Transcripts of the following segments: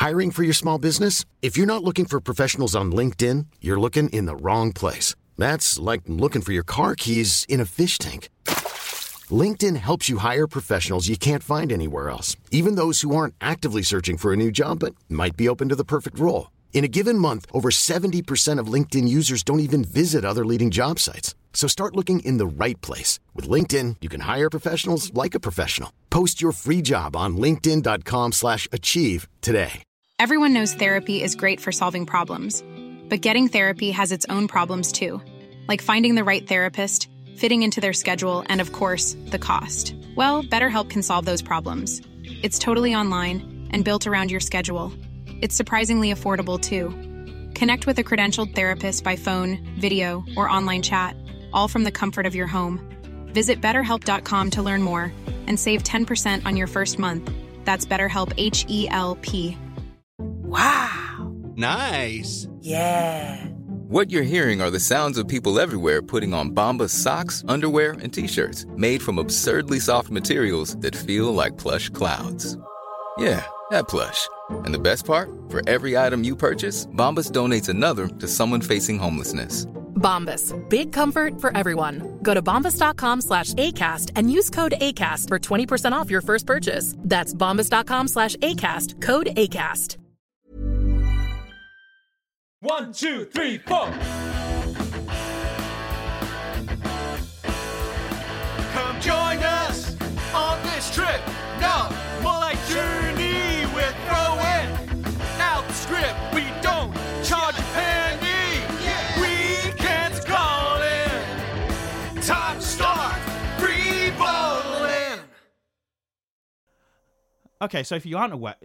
Hiring for your small business? If you're not looking for professionals on LinkedIn, you're looking in the wrong place. That's like looking for your car keys in a fish tank. LinkedIn helps you hire professionals you can't find anywhere else, even those who aren't actively searching for a new job but might be open to the perfect role. In a given month, over 70% of LinkedIn users don't even visit other leading job sites. So start looking in the right place. With LinkedIn, you can hire professionals like a professional. Post your free job on linkedin.com/achieve today. Everyone knows therapy is great for solving problems, but getting therapy has its own problems too, like finding the right therapist, fitting into their schedule, and of course, the cost. Well, BetterHelp can solve those problems. It's totally online and built around your schedule. It's surprisingly affordable too. Connect with a credentialed therapist by phone, video, or online chat, all from the comfort of your home. Visit BetterHelp.com to learn more and save 10% on your first month. That's BetterHelp, H-E-L-P. Wow. Nice. Yeah. What you're hearing are the sounds of people everywhere putting on Bombas socks, underwear, and T-shirts made from absurdly soft materials that feel like plush clouds. Yeah, that plush. And the best part? For every item you purchase, Bombas donates another to someone facing homelessness. Bombas. Big comfort for everyone. Go to bombas.com/ACAST and use code ACAST for 20% off your first purchase. That's bombas.com/ACAST. Code ACAST. 1, 2, 3, 4. Come join us on this trip. No, more like journey. We're throwing out the script. We don't charge a penny. Weekends calling. Time to start free balling. Okay, so if you aren't aware,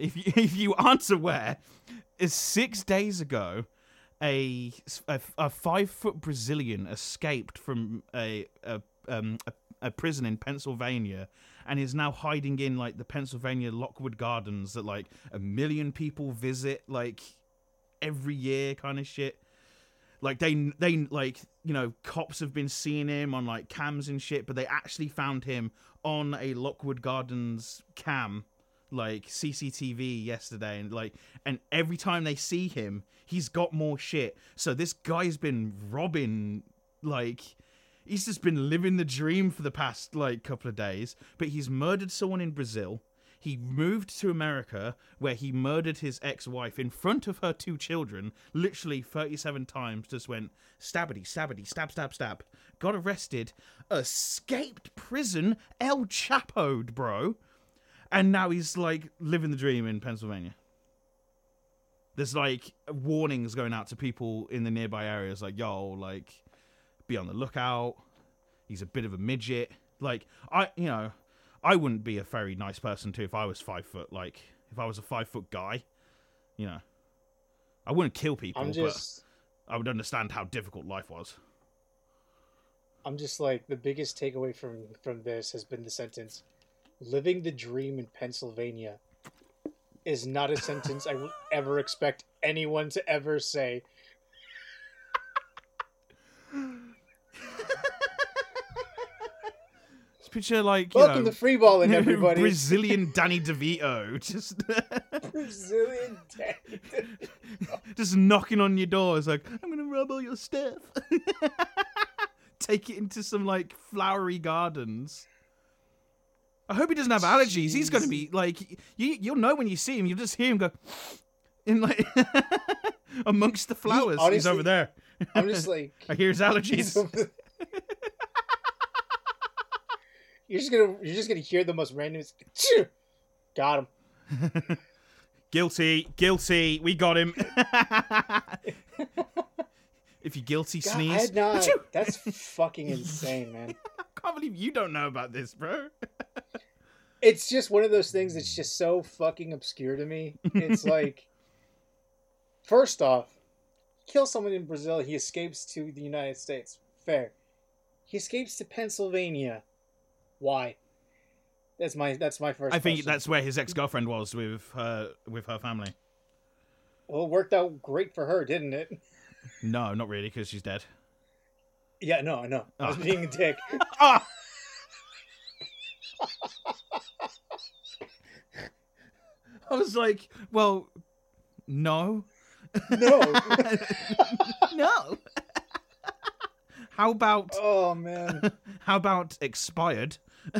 is 6 days ago, a 5-foot Brazilian escaped from a prison in Pennsylvania and is now hiding in like the Pennsylvania Lockwood Gardens that like 1 million people visit like every year, kind of shit. Like they like, you know, cops have been seeing him on like cams and shit, but they actually found him on a Lockwood Gardens cam, like CCTV yesterday, and every time they see him, he's got more shit. So this guy's been robbing, like, he's just been living the dream for the past like couple of days. But he's murdered someone in Brazil. He moved to America where he murdered his ex-wife in front of her 2 children, literally 37 times, just went stabbity, stabbity, stab, stab, stab. Got arrested, escaped prison, El Chapo'd, bro. And now he's, like, living the dream in Pennsylvania. There's, like, warnings going out to people in the nearby areas, like, yo, like, be on the lookout. He's a bit of a midget. Like, I wouldn't be a very nice person, too, if I was 5 foot. Like, if I was a 5-foot guy, you know. I wouldn't kill people, but I would understand how difficult life was. I'm just, like, the biggest takeaway from this has been the sentence, living the dream in Pennsylvania is not a sentence I would ever expect anyone to ever say. Just picture, like, welcome to Freeballing, everybody. Brazilian Danny DeVito. Just Brazilian Danny DeVito. Just knocking on your door. It's like, I'm going to rob all your stuff. Take it into some, like, flowery gardens. I hope he doesn't have allergies. He's going to be, like, you'll know when you see him. You'll just hear him go, in, like, amongst the flowers. Honestly, he's over there. I'm just like... I hear his allergies. You're just gonna hear the most random... Got him. Guilty. We got him. If you're guilty, God, sneeze. That's fucking insane, man. I can't believe you don't know about this, bro. It's just one of those things that's just so fucking obscure to me. It's like, first off, kill someone in Brazil, he escapes to the United States. Fair. He escapes to Pennsylvania. Why? That's my first. I think question. that's where his ex-girlfriend was with her family. Well, it worked out great for her, didn't it? No, not really, because she's dead. Yeah, no, I know. I was being a dick. I was like, well, No. No. No. How about Oh man. how about expired?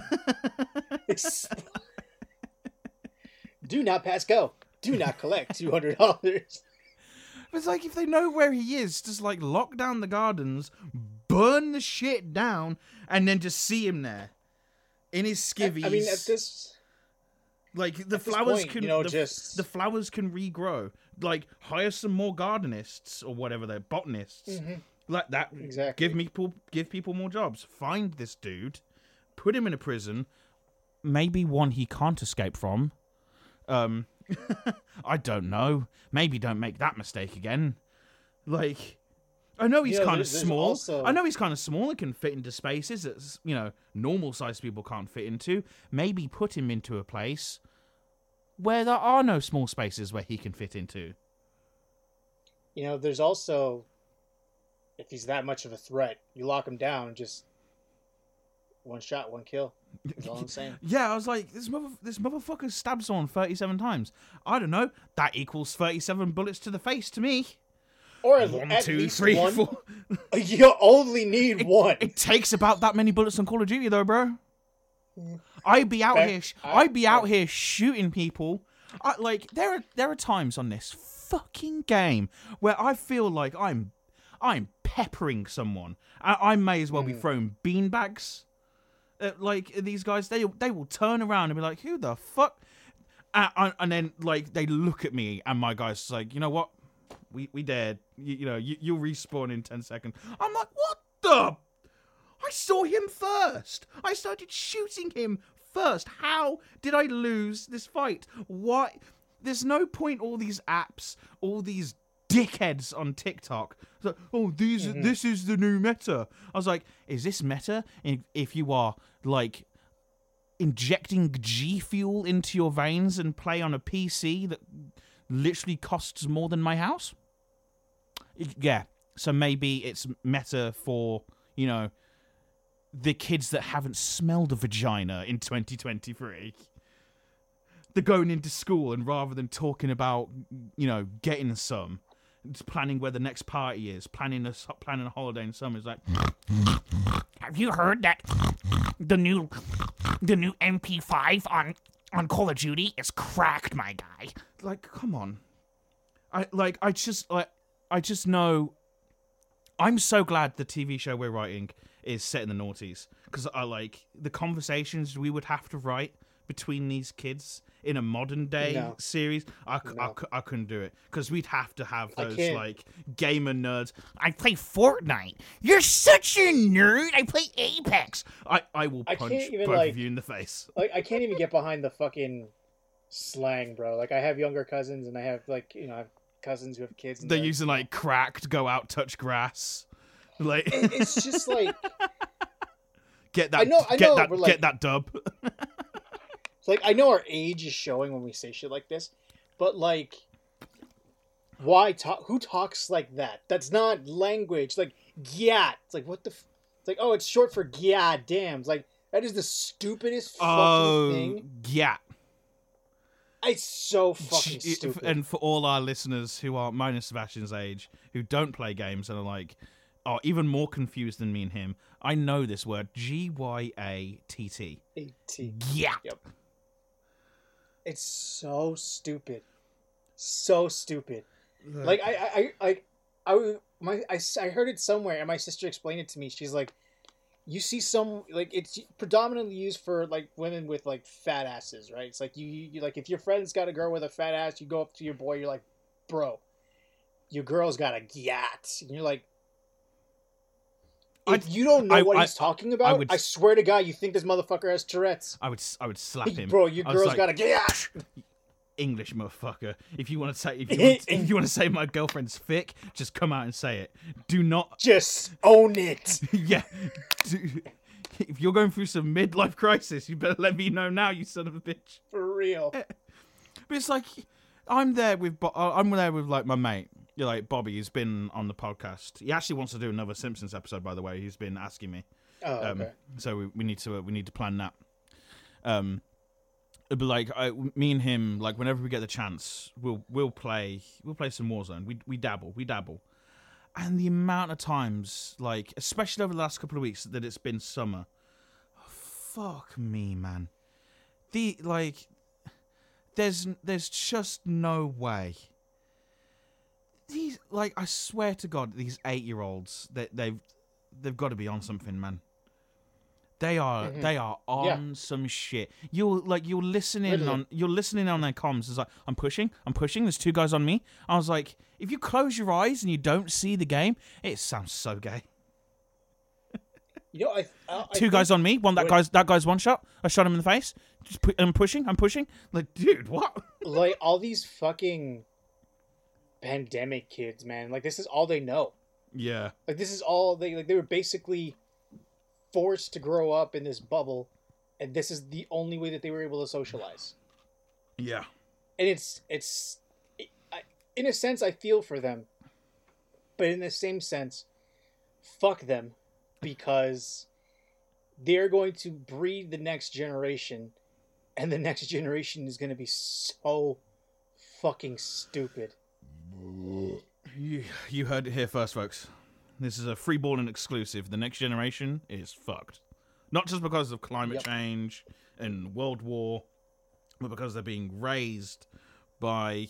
Do not pass go. Do not collect $200. It's like if they know where he is, just like lock down the gardens, burn the shit down, and then just see him there in his skivvies. I mean, at this, like the at this flowers point, can, you know, the flowers can regrow. Like hire some more gardenists or whatever they're botanists. Like that. Exactly. Give people more jobs. Find this dude, put him in a prison, maybe one he can't escape from. I don't know. Maybe don't make that mistake again. Like, I know he's kind of small. Also... I know he's kind of small and can fit into spaces that, normal-sized people can't fit into. Maybe put him into a place where there are no small spaces where he can fit into. There's also, if he's that much of a threat, you lock him down, just one shot, one kill. That's all I'm saying. Yeah, I was like, this motherfucker stabbed someone 37 times. I don't know. That equals 37 bullets to the face to me. Or 1, at 2, least 3, one. 4. You only need one. It takes about that many bullets on Call of Duty, though, bro. I'd be out here shooting people. There are times on this fucking game where I feel like I'm peppering someone. I may as well be throwing beanbags. Like these guys, they will turn around and be like, "Who the fuck?" And then like they look at me, and my guy's like, "You know what? We dared. You'll respawn in 10 seconds." I'm like, "What the?" I saw him first. I started shooting him first. How did I lose this fight? Why? There's no point. All these apps, all these dickheads on TikTok. Like, this is the new meta. I was like, is this meta? If you are like injecting G fuel into your veins and play on a PC that literally costs more than my house? Yeah. So maybe it's meta for, the kids that haven't smelled a vagina in 2023. They're going into school and rather than talking about, getting some, it's planning where the next party is, planning a holiday in summer. It's like, have you heard that the new MP5 on Call of Duty is cracked, my guy? Like, come on. I just know. I'm so glad the TV show we're writing is set in the noughties because I like the conversations we would have to write between these kids in a modern day series. I couldn't do it because we'd have to have those like gamer nerds. I play Fortnite. You're such a nerd. I play Apex. I will punch both of you in the face. Like I can't even get behind the fucking slang, bro. Like I have younger cousins and I have I have cousins who have kids. And they're using like cracked, go out, touch grass. Like it's just like get that dub. Like, I know our age is showing when we say shit like this, but, like, why talk? Who talks like that? That's not language. Like, gyat. It's like, what the... It's like, oh, it's short for gyat, damn. It's like, that is the stupidest fucking thing. Gyat. It's so fucking stupid. And for all our listeners who are minus Sebastian's age, who don't play games and are even more confused than me and him, I know this word. Gyat. A-T. Gyat. Yep. It's so stupid. So stupid. Like I heard it somewhere and my sister explained it to me. She's like, you see some, like, it's predominantly used for like women with like fat asses, right? It's like you like if your friend's got a girl with a fat ass, you go up to your boy, you're like, bro, your girl's got a gyat. And you're like, if you don't know what he's talking about, I swear to God, you think this motherfucker has Tourette's. I would slap him, bro. Your girl's got a gyat. English motherfucker. If you want to say my girlfriend's thick, just come out and say it. Do not just own it. Yeah. If you're going through some midlife crisis, you better let me know now, you son of a bitch. For real. But it's like I'm there with like my mate. You're like Bobby, who's been on the podcast. He actually wants to do another Simpsons episode, by the way. He's been asking me. Oh, okay. So we need to plan that. But like me and him, like whenever we get the chance, we'll play some Warzone. We dabble, and the amount of times, like especially over the last couple of weeks that it's been summer, fuck me, man. There's just no way. These, like, I swear to God, these 8-year-olds, they've got to be on something, man. They are on some shit. You're listening on their comms. It's like, I'm pushing. There's 2 guys on me. I was like, if you close your eyes and you don't see the game, it sounds so gay. You know, I 2 guys on me. That guy's one shot. I shot him in the face. I'm pushing. Like, dude, what? Like all these fucking pandemic kids, man. Like this is all they know. Yeah. Like this is all they were basically forced to grow up in this bubble, and this is the only way that they were able to socialize. Yeah. And in a sense, I feel for them, but in the same sense, fuck them, because they're going to breed the next generation, and the next generation is going to be so fucking stupid. You heard it here first, folks. This is a free balling exclusive. The next generation is fucked. Not just because of climate change and world war, but because they're being raised by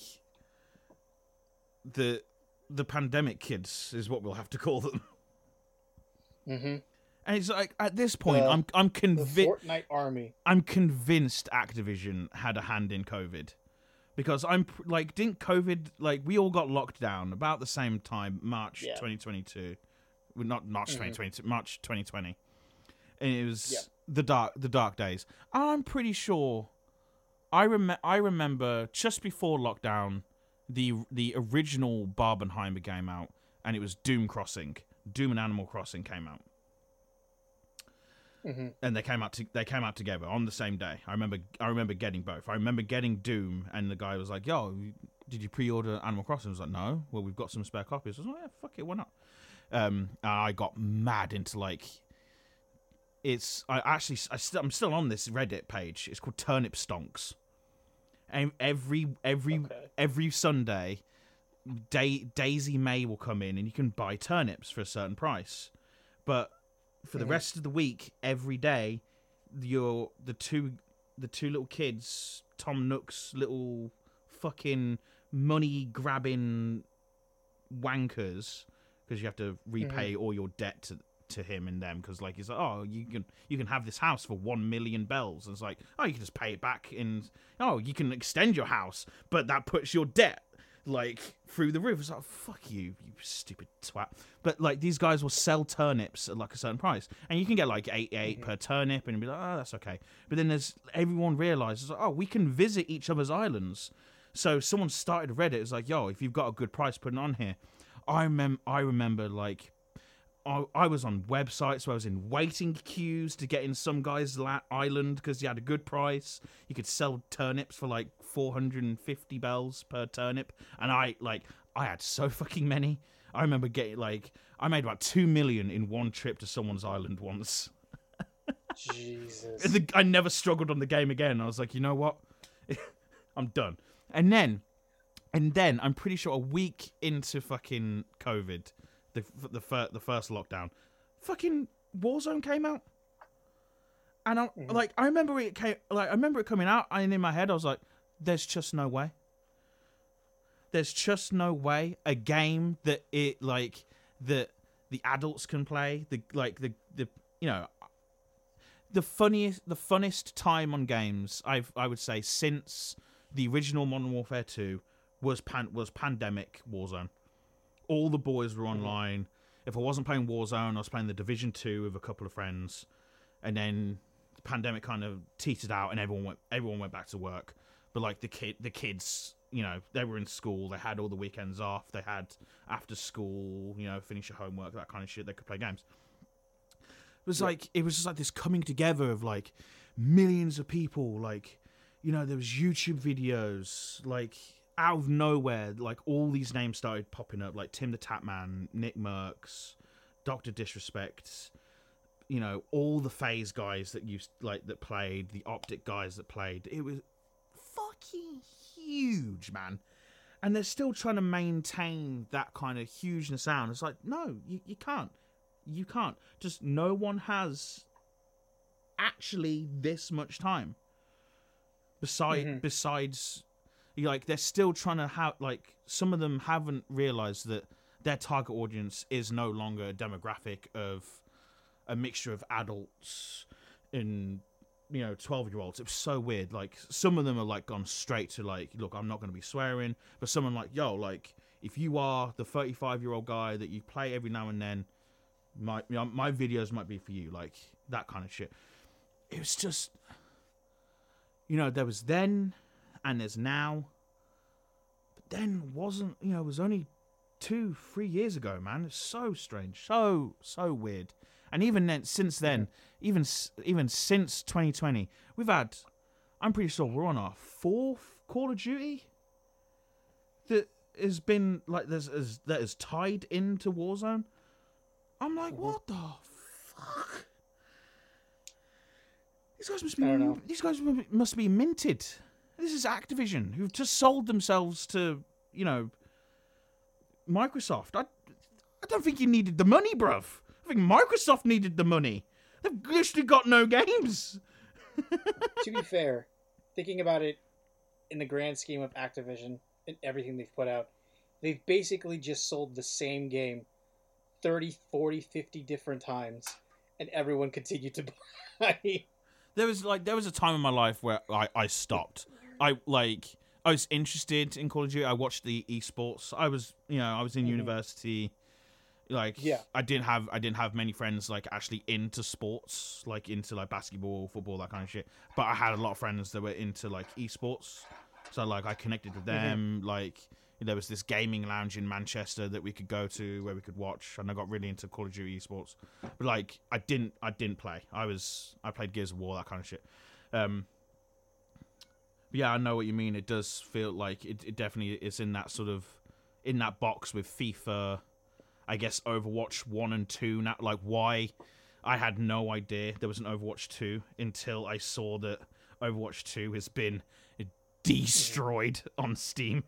the pandemic kids, is what we'll have to call them. Mm-hmm. And it's like, at this point, I'm convinced. The Fortnite army. I'm convinced Activision had a hand in COVID. Because didn't COVID, like, we all got locked down about the same time, March 2022. Well, not March 2022, March 2020. And it was the dark days. I'm pretty sure, I remember just before lockdown, the original Barbenheimer game out, and it was Doom and Animal Crossing came out. Mm-hmm. And they came out together on the same day. I remember getting both. I remember getting Doom, and the guy was like, "Yo, did you pre-order Animal Crossing?" I was like, "No." Well, we've got some spare copies. I was like, "Yeah, fuck it, why not?" And I got mad into like, I'm still on this Reddit page. It's called Turnip Stonks, and every Sunday, Daisy May will come in, and you can buy turnips for a certain price, but for the rest of the week, every day, the two little kids, Tom Nook's little fucking money grabbing wankers, because you have to repay all your debt to him and them, because like he's like, oh, you can have this house for 1 million bells, and it's like, oh, you can just pay it back, and oh, you can extend your house, but that puts your debt like through the roof. It's like, fuck you stupid twat. But like, these guys will sell turnips at like a certain price, and you can get like 8 per turnip, and be like, oh, that's okay. But then everyone realizes, like, oh, we can visit each other's islands. So someone started Reddit. It's like, yo, if you've got a good price, put it on here. I remember like, I was on websites where I was in waiting queues to get in some guy's island because he had a good price. You could sell turnips for like 450 bells per turnip, and I had so fucking many. I remember getting I made about 2 million in one trip to someone's island once. Jesus. I never struggled on the game again. I was like, you know what? I'm done. And then I'm pretty sure a week into fucking COVID, the first lockdown, fucking Warzone came out, and I remember it coming out, and in my head I was like, there's just no way. There's just no way a game that the adults can play, the funnest time on games I would say since the original Modern Warfare 2 was Pandemic Warzone. All the boys were online. If I wasn't playing Warzone, I was playing the Division 2 with a couple of friends, and then the pandemic kind of teetered out, and everyone went back to work. But like the kids, they were in school. They had all the weekends off. They had after school, finish your homework, that kind of shit. They could play games. It was just like this coming together of like millions of people. Like, there was YouTube videos, like out of nowhere, like all these names started popping up, like Tim the Tatman, Nick Mercs, Dr. Disrespect, all the FaZe guys that that played, the Optic guys that played. It was fucking huge, man. And they're still trying to maintain that kind of hugeness sound. It's like, no, you can't. You can't. Just no one has actually this much time. Besides, they're still trying to have, some of them haven't realized that their target audience is no longer a demographic of a mixture of adults and 12-year-olds. It was so weird. Like, some of them are gone straight to look, I'm not going to be swearing, but someone if you are the 35-year-old guy that you play every now and then, my videos might be for you, that kind of shit. It was just, there was then and there's now, but then wasn't, it was only 2-3 years ago, man. It's so strange, so weird. And even then, since then, even since 2020, we've had, I'm pretty sure we're on our 4th Call of Duty that has been that is tied into Warzone. I'm like, what the fuck? These guys must be minted. This is Activision, who've just sold themselves to, Microsoft. I don't think you needed the money, bruv. I think Microsoft needed the money. They've literally got no games. To be fair, thinking about it in the grand scheme of Activision and everything they've put out, they've basically just sold the same game 30, 40, 50 different times, and everyone continued to buy. There was a time in my life where I stopped. I was interested in Call of Duty. I watched the esports. I was in university. I didn't have many friends actually into sports, into basketball, football, that kind of shit. But I had a lot of friends that were into esports, so I connected with them. There was this gaming lounge in Manchester that we could go to where we could watch, and I got really into Call of Duty esports. But I didn't play. I played Gears of War, that kind of shit. Yeah, I know what you mean. It does feel like it definitely is in that in that box with FIFA. I guess Overwatch 1 and 2. Now, why? I had no idea there was an Overwatch 2 until I saw that Overwatch 2 has been destroyed on Steam.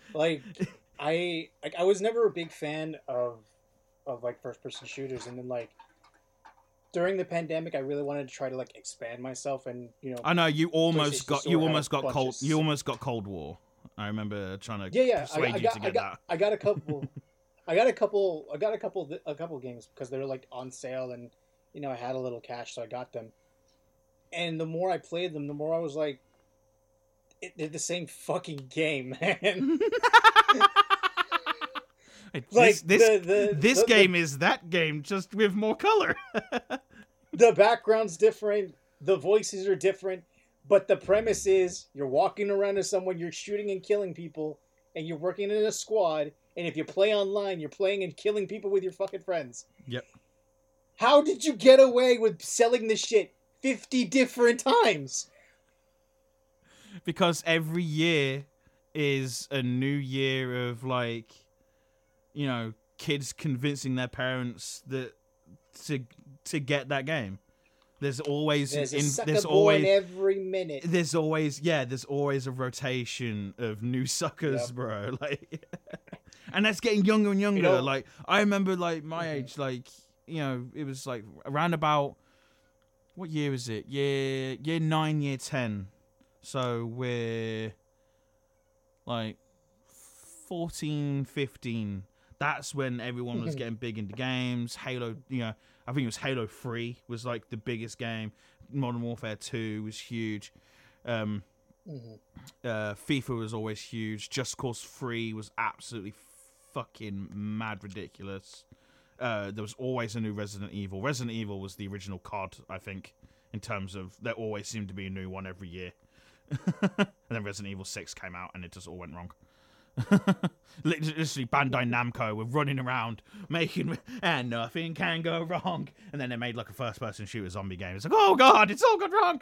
I was never a big fan of first-person shooters, and then during the pandemic, I really wanted to try to expand myself, and I know you almost got Cold War. I remember trying to persuade you to get that. I got a couple. I got a couple games because they were on sale, and I had a little cash, so I got them. And the more I played them, the more I was like, they're the same fucking game, man. This game is that game, just with more color. The background's different, the voices are different, but the premise is you're walking around as someone, you're shooting and killing people, and you're working in a squad. And if you play online, you're playing and killing people with your fucking friends. Yep. How did you get away with selling this shit 50 different times? Because every year is a new year of kids convincing their parents that to get that game. There's always every minute. There's always a rotation of new suckers, bro. And that's getting younger and younger. I remember my age, it was around about, what year is it? Year 9, year 10. So we're 14, 15. That's when everyone was getting big into games. Halo, I think it was Halo 3 was the biggest game. Modern Warfare 2 was huge. FIFA was always huge. Just Cause 3 was absolutely fucking mad ridiculous. There was always a new Resident Evil. Resident Evil was the original COD, I think, in terms of there always seemed to be a new one every year. And then Resident Evil 6 came out and it just all went wrong. Literally Bandai Namco were running around making and nothing can go wrong, and then they made a first-person shooter zombie game. It's oh god, it's all gone wrong.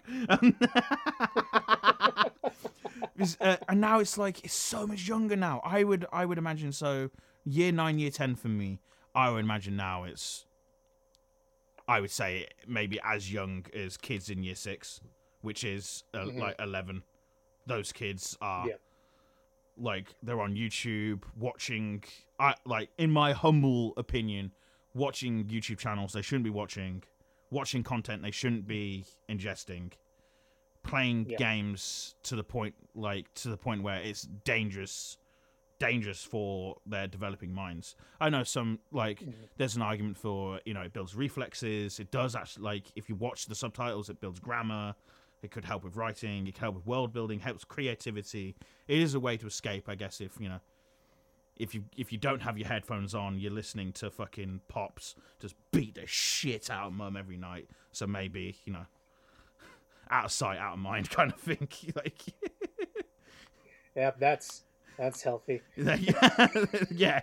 And now it's it's so much younger now. I would imagine so. Year 9, year 10 for me. I would imagine now it's I would say maybe as young as kids in year 6, which is like 11. Those kids are like they're on YouTube watching. Like in my humble opinion, watching YouTube channels they shouldn't be watching content they shouldn't be ingesting, playing games to the point where it's dangerous for their developing minds. I know some there's an argument for it builds reflexes. It does actually, like if you watch the subtitles, it builds grammar. It could help with writing. It can help with world building. Helps creativity. It is a way to escape, I guess. If you don't have your headphones on, you're listening to fucking Pops just beat the shit out of Mum every night. So maybe out of sight, out of mind kind of thing. Like, yeah, that's healthy. Yeah.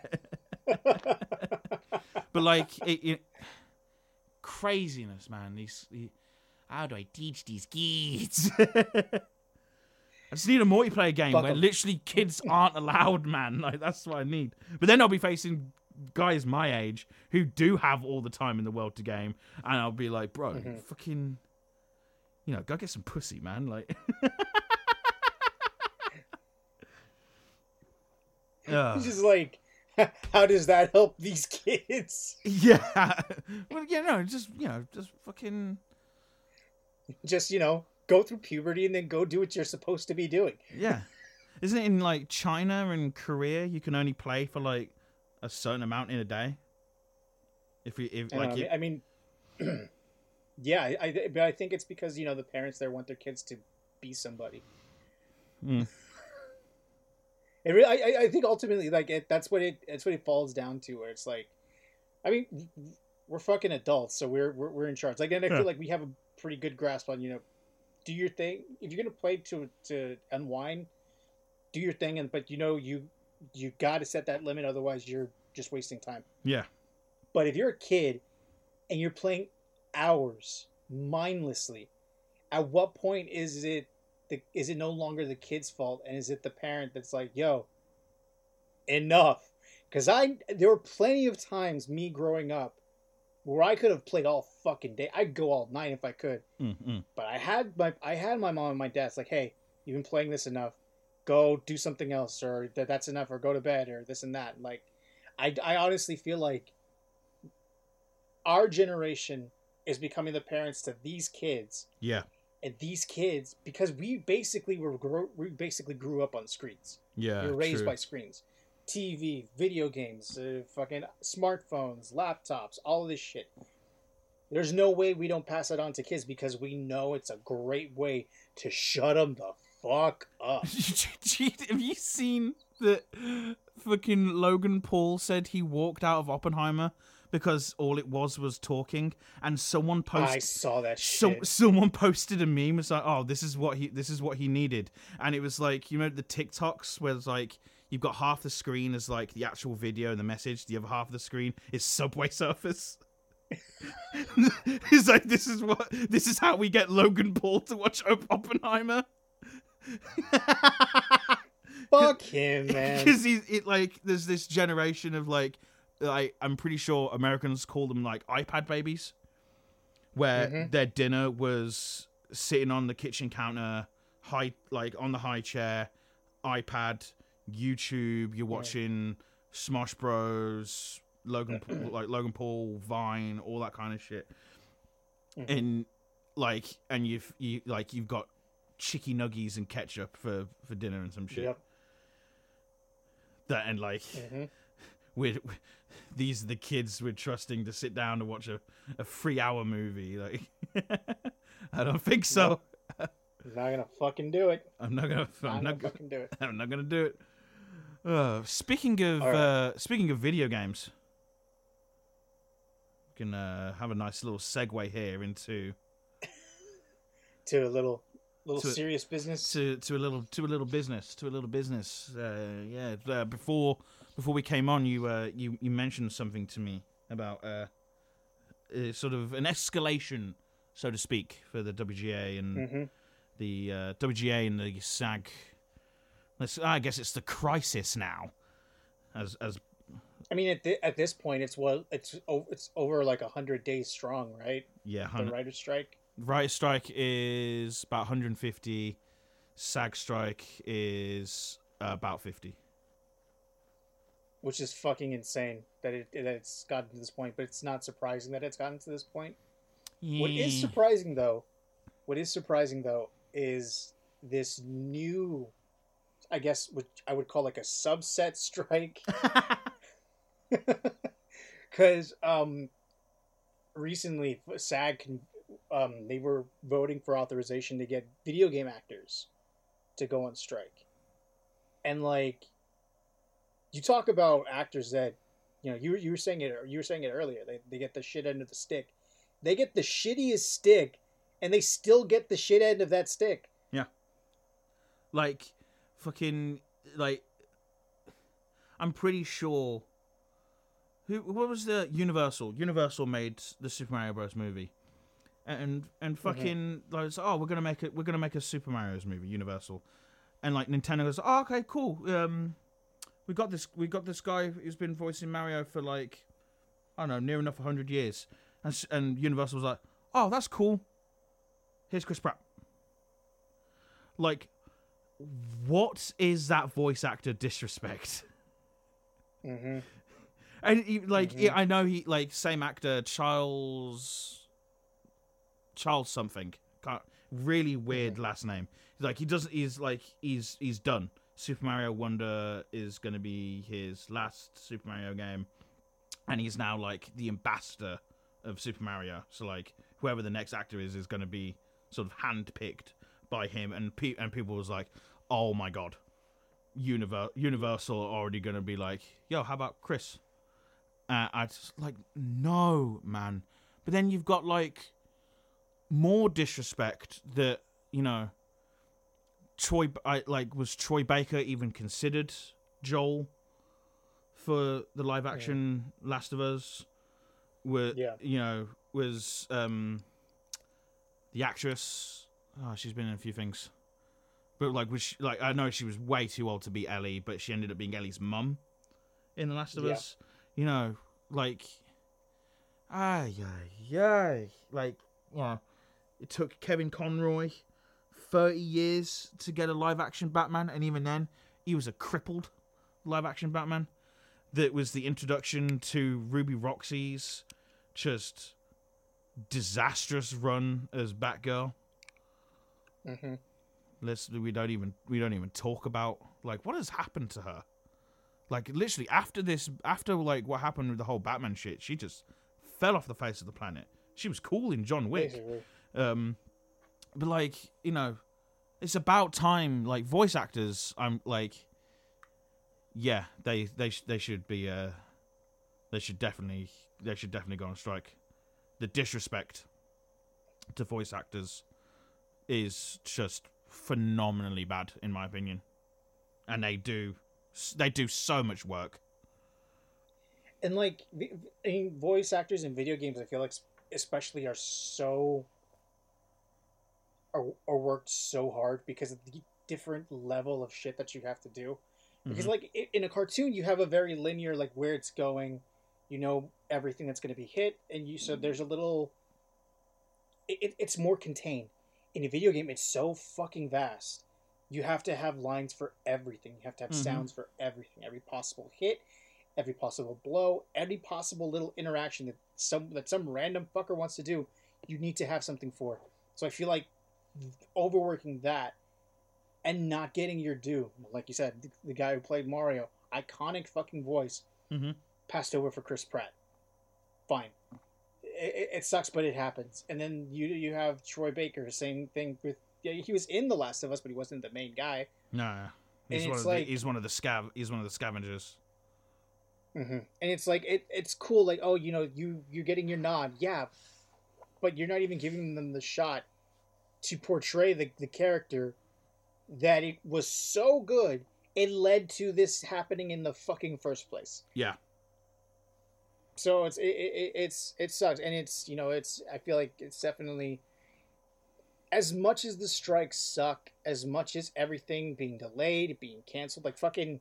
But like craziness, man. How do I teach these kids? I just need a multiplayer game where literally kids aren't allowed, man. Like that's what I need. But then I'll be facing guys my age who do have all the time in the world to game, and I'll be like, bro, fucking, go get some pussy, man. Like, just like, how does that help these kids? Yeah. Well, just fucking. Just, go through puberty and then go do what you're supposed to be doing. Yeah. Isn't it in, like, China and Korea, you can only play for, like, a certain amount in a day? I mean, yeah, but I think it's because, the parents there want their kids to be somebody. Mm. I think ultimately, like, that's what it falls down to, where it's like, I mean, we're fucking adults, so we're in charge. Like, and I feel like we have a pretty good grasp on, do your thing. If you're gonna play to unwind, do your thing, but you got to set that limit, otherwise you're just wasting time. Yeah. But if you're a kid and you're playing hours mindlessly, at what point is it no longer the kid's fault, and is it the parent that's like, yo, enough? Because there were plenty of times me growing up where I could have played all fucking day. I'd go all night if I could. Mm-hmm. But I had my mom and my dad's like, hey, you've been playing this enough. Go do something else, or that's enough, or go to bed, or this and that. Like, I honestly feel like our generation is becoming the parents to these kids. Yeah. And these kids, because we basically grew up on screens. Yeah. We were raised by screens. TV, video games, fucking smartphones, laptops, all of this shit. There's no way we don't pass it on to kids, because we know it's a great way to shut them the fuck up. Have you seen that fucking Logan Paul said he walked out of Oppenheimer because all it was talking, and someone posted. I saw that shit. Someone posted a meme. It's like, oh, this is what he needed, and it was like, the TikToks where it's like, you've got half the screen as like the actual video and the message. The other half of the screen is Subway Surfers. It's like, this is how we get Logan Paul to watch Oppenheimer. Fuck him, man. Because there's this generation of like I'm pretty sure Americans call them like iPad babies, where their dinner was sitting on the kitchen counter, on the high chair, iPad, YouTube. You're watching Smosh Bros, Logan Paul, Vine, all that kind of shit, and you've got chicky nuggies and ketchup for dinner and some shit. Yep. That and these are the kids we're trusting to sit down and watch a 3-hour movie. Like, I don't think so. I'm not gonna fucking do it. I'm not gonna fucking do it. I'm not gonna do it. Speaking of video games, we can have a nice little segue here into to a little serious business. To a little business. Before we came on, you mentioned something to me about sort of an escalation, so to speak, for the WGA and the WGA and the SAG. I guess it's the crisis now, as I mean, at this point, it's over like 100 days strong, right? Yeah, The writer's strike. Writer's strike is about 150. SAG strike is about 50. Which is fucking insane that it's gotten to this point, but it's not surprising that it's gotten to this point. Yeah. What is surprising though is this new, I guess, which I would call like a subset strike. Because recently SAG they were voting for authorization to get video game actors to go on strike, and like, you talk about actors that, you know, you were saying it earlier, they get the shit end of the stick. They get the shittiest stick, and they still get the shit end of that stick. Yeah. Like, fucking, like, I'm pretty sure. What was the Universal? Universal made the Super Mario Bros. Movie, and fucking like, oh, we're gonna make a Super Mario's movie, Universal, and like Nintendo goes, oh, okay, cool. We got this guy who's been voicing Mario for like, I don't know, near enough 100 years, and Universal was like, oh, that's cool. Here's Chris Pratt. Like, what is that voice actor disrespect? Mm-hmm. And I know he, like, same actor, Charles something, really weird last name. Like, he's done. Super Mario Wonder is going to be his last Super Mario game, and he's now like the ambassador of Super Mario. So like, whoever the next actor is going to be sort of handpicked by him, and people was like, oh my god, Universal are already going to be like, yo, how about Chris? I just like, no, man. But then you've got like more disrespect that, you know, was Troy Baker even considered Joel for the live action Last of Us? Was the actress? Oh, she's been in a few things, but I know she was way too old to be Ellie, but she ended up being Ellie's mum in The Last of Us. You know, like, like, you know, it took Kevin Conroy 30 years to get a live-action Batman, and even then, he was a crippled live-action Batman. That was the introduction to Ruby Roxy's just disastrous run as Batgirl. Mm-hmm. We don't even talk about like what has happened to her. Like, literally after like what happened with the whole Batman shit, she just fell off the face of the planet. She was cool in John Wick. Basically. But like, you know, it's about time. Like, voice actors, I'm like, yeah, they should be they should definitely go on strike. The disrespect to voice actors is just phenomenally bad, in my opinion, and they do so much work. And like, I mean, voice actors in video games, I feel like especially are worked so hard because of the different level of shit that you have to do. Because like in a cartoon, you have a very linear, like, where it's going, you know, everything that's going to be hit, and so there's a little. It's more contained. In a video game, it's so fucking vast. You have to have lines for everything. You have to have sounds for everything. Every possible hit, every possible blow, every possible little interaction that some random fucker wants to do, you need to have something for. So I feel like overworking that and not getting your due, like you said, the guy who played Mario, iconic fucking voice, passed over for Chris Pratt. Fine. It sucks, but it happens. And then you have Troy Baker, same thing with. Yeah, he was in The Last of Us, but he wasn't the main guy. No, he's one of the scavengers. Mm-hmm. And it's like it's cool, like, oh, you know, you're getting your nod, yeah, but you're not even giving them the shot to portray the character that it was so good it led to this happening in the fucking first place. Yeah. So it sucks, and it's, you know, I feel like it's definitely, as much as the strikes suck, as much as everything being delayed, being canceled, like fucking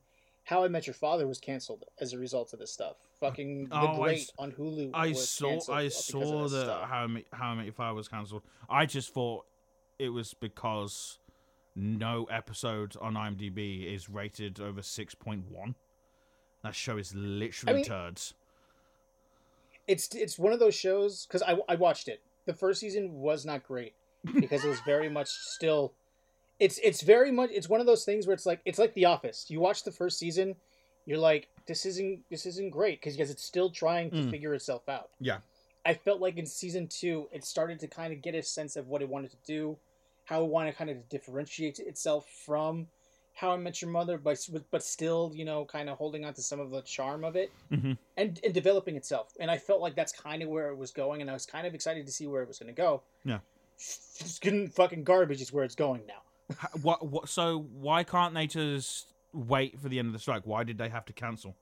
How I Met Your Father was canceled as a result of this stuff. Fucking The Great on Hulu was canceled. I saw that How I Met Your Father was cancelled. I just thought it was because no episode on IMDb is rated over 6.1. That show is literally turds. It's one of those shows, because I watched it. The first season was not great because it was very much still. It's one of those things where it's like The Office. You watch the first season, you're like, this isn't great because it's still trying to figure itself out. Yeah. I felt like in season 2, it started to kind of get a sense of what it wanted to do, how it wanted to kind of differentiate itself from How I Met Your Mother, but still, kind of holding on to some of the charm of it and developing itself. And I felt like that's kind of where it was going, and I was kind of excited to see where it was going to go. Yeah. It's getting fucking garbage is where it's going now. What? So why can't they just wait for the end of the strike? Why did they have to cancel?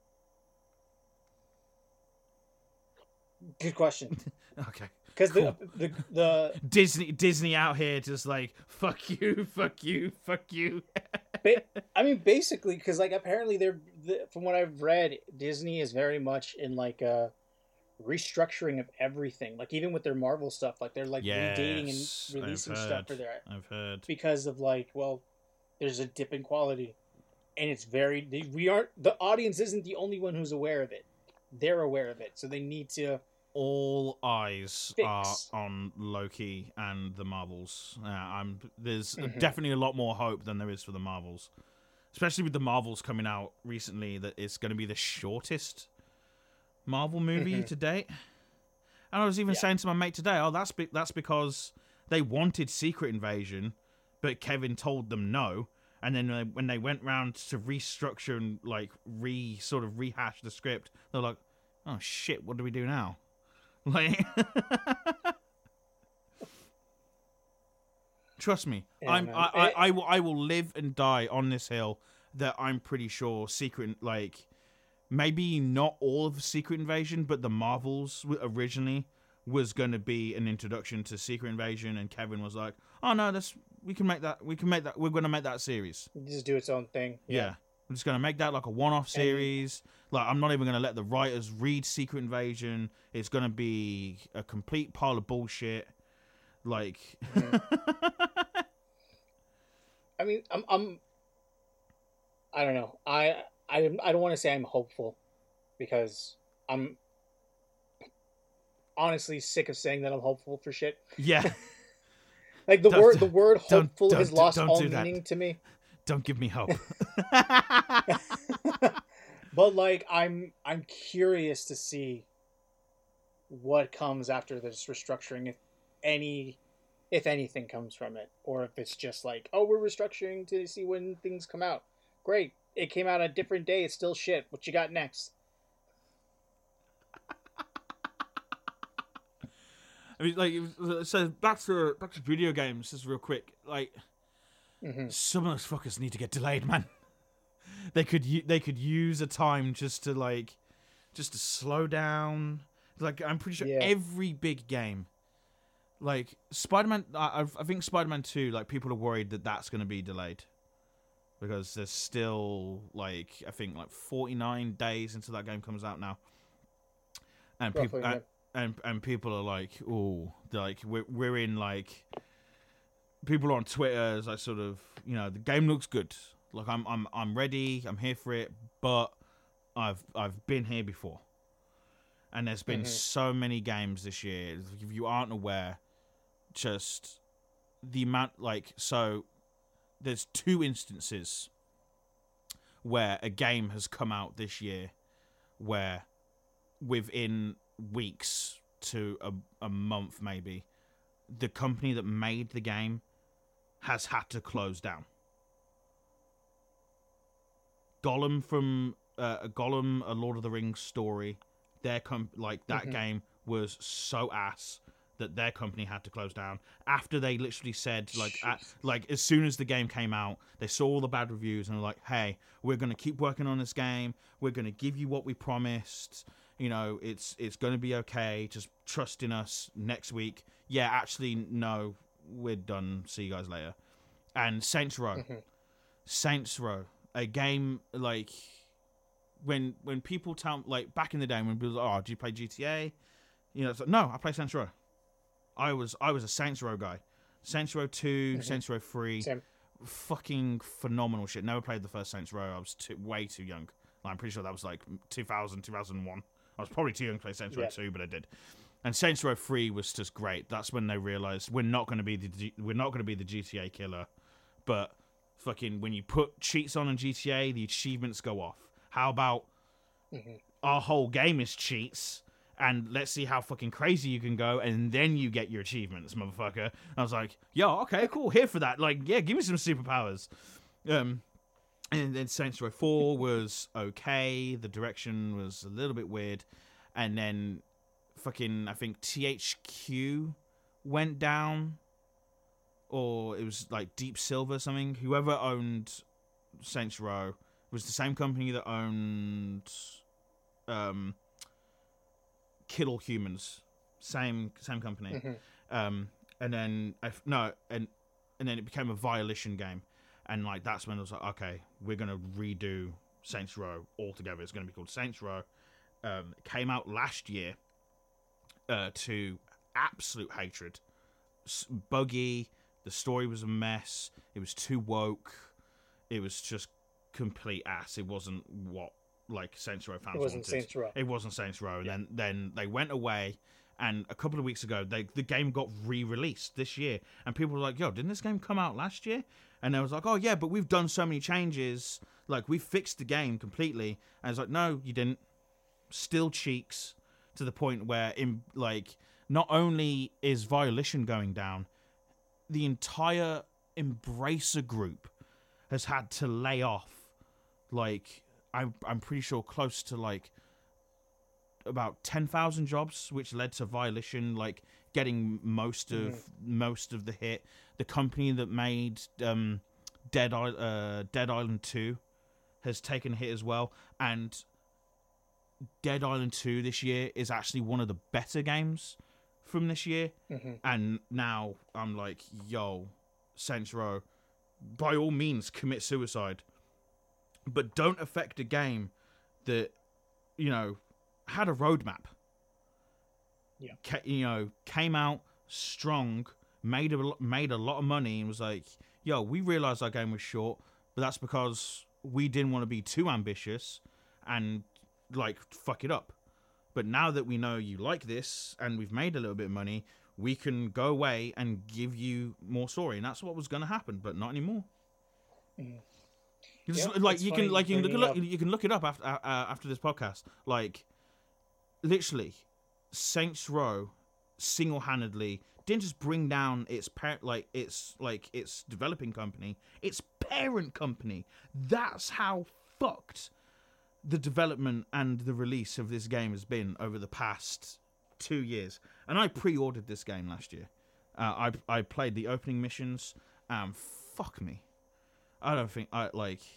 Good question. Okay. Because cool. the Disney out here just like fuck you. I mean, basically, because apparently from what I've read, Disney is very much in a restructuring of everything. Even with their Marvel stuff, they're redating and releasing stuff for their. I've heard because of there's a dip in quality, and it's the audience isn't the only one who's aware of it. They're aware of it, so they need to. All eyes are on Loki and the Marvels. There's definitely a lot more hope than there is for the Marvels, especially with the Marvels coming out recently. That it's going to be the shortest Marvel movie to date. And I was even saying to my mate today, that's because they wanted Secret Invasion, but Kevin told them no. And then when they went round to restructure and rehash the script, they're like, "Oh shit, what do we do now?" Trust me, yeah, I will live and die on this hill that I'm pretty sure maybe not all of Secret Invasion, but the Marvels originally was going to be an introduction to Secret Invasion, and Kevin was like, "Oh no, we're going to make that series. Just do its own thing." Yeah. I'm just going to make that a one-off series. I'm not even going to let the writers read Secret Invasion. It's going to be a complete pile of bullshit. I mean, I don't know. I don't want to say I'm hopeful because I'm honestly sick of saying that I'm hopeful for shit. Yeah. The word hopeful has lost all meaning to me. Don't give me hope. But I'm curious to see what comes after this restructuring, if anything comes from it, or if it's just oh, we're restructuring to see when things come out. Great, it came out a different day. It's still shit. What you got next? I mean, so back to video games, just real quick. Some of those fuckers need to get delayed, man. They could use a time just to slow down. I'm pretty sure every big game, Spider-Man. I think Spider-Man 2. People are worried that that's going to be delayed because there's still I think 49 days until that game comes out now, and people and people are like, oh, we're in people on Twitter is the game looks good. I'm ready. I'm here for it, but I've been here before, and there's been so many games this year. If you aren't aware, just the amount so there's 2 instances where a game has come out this year where within weeks to a month maybe, the company that made the game has had to close down. Gollum from Gollum, A Lord of the Rings story, their game was so ass that their company had to close down after they literally said as soon as the game came out, they saw all the bad reviews and were like, "Hey, we're gonna keep working on this game. We're gonna give you what we promised. It's gonna be okay. Just trust in us. Next week, yeah, actually, no, we're done. See you guys later." And Saints Row, a game when people tell, like, back in the day when people were like, oh, do you play GTA? You know, it's like, no, I play Saints Row. I was a Saints Row guy. Saints Row 2, Saints Row 3, Same. fucking phenomenal shit. Never played the first Saints Row. I was way too young. I'm pretty sure that was like 2000, 2001. I was probably too young to play Saints Row 2, but I did. And Saints Row 3 was just great. That's when they realized we're not going to be the GTA killer, but fucking when you put cheats on in GTA, the achievements go off. How about our whole game is cheats, and let's see how fucking crazy you can go, and then you get your achievements, motherfucker. I was like, yo, okay, cool, here for that. Like, yeah, give me some superpowers. And then Saints Row 4 was okay. The direction was a little bit weird. And then fucking, I think THQ went down. Or it was like Deep Silver or something. Whoever owned Saints Row was the same company that owned Kill All Humans. Same company. And then and then it became a Violation game. And like that's when I was like, okay, we're gonna redo Saints Row altogether. It's gonna be called Saints Row. It came out last year to absolute hatred. Buggy. The story was a mess. It was too woke. It was just complete ass. It wasn't what like Saints Row fans wanted. It wasn't Saints Row. It wasn't Saints Row. Yeah. Then they went away. And a couple of weeks ago, the game got re-released this year. And people were like, yo, didn't this game come out last year? And they was like, oh, yeah, but we've done so many changes. Like, we fixed the game completely. And it's like, no, you didn't. Still cheeks to the point where, not only is Violation going down, the entire Embracer group has had to lay off, like, I'm pretty sure close to, like, about 10,000 jobs, which led to Violation like getting most of the hit. The company that made Dead Island 2 has taken a hit as well, and Dead Island 2 this year is actually one of the better games from this year. And now I'm like, yo, Saints Row, by all means commit suicide, but don't affect a game that, you know, had a roadmap. Yeah. Came out strong, made a lot of money, and was like, yo, we realized our game was short, but that's because we didn't want to be too ambitious and like fuck it up. But now that we know you like this and we've made a little bit of money, we can go away and give you more story. And that's what was going to happen, but not anymore. Like you can look it up after this podcast. Like, literally, Saints Row single-handedly didn't just bring down its its developing company, its parent company. That's how fucked the development and the release of this game has been over the past 2 years. And I pre-ordered this game last year. I played the opening missions. Fuck me. I don't think I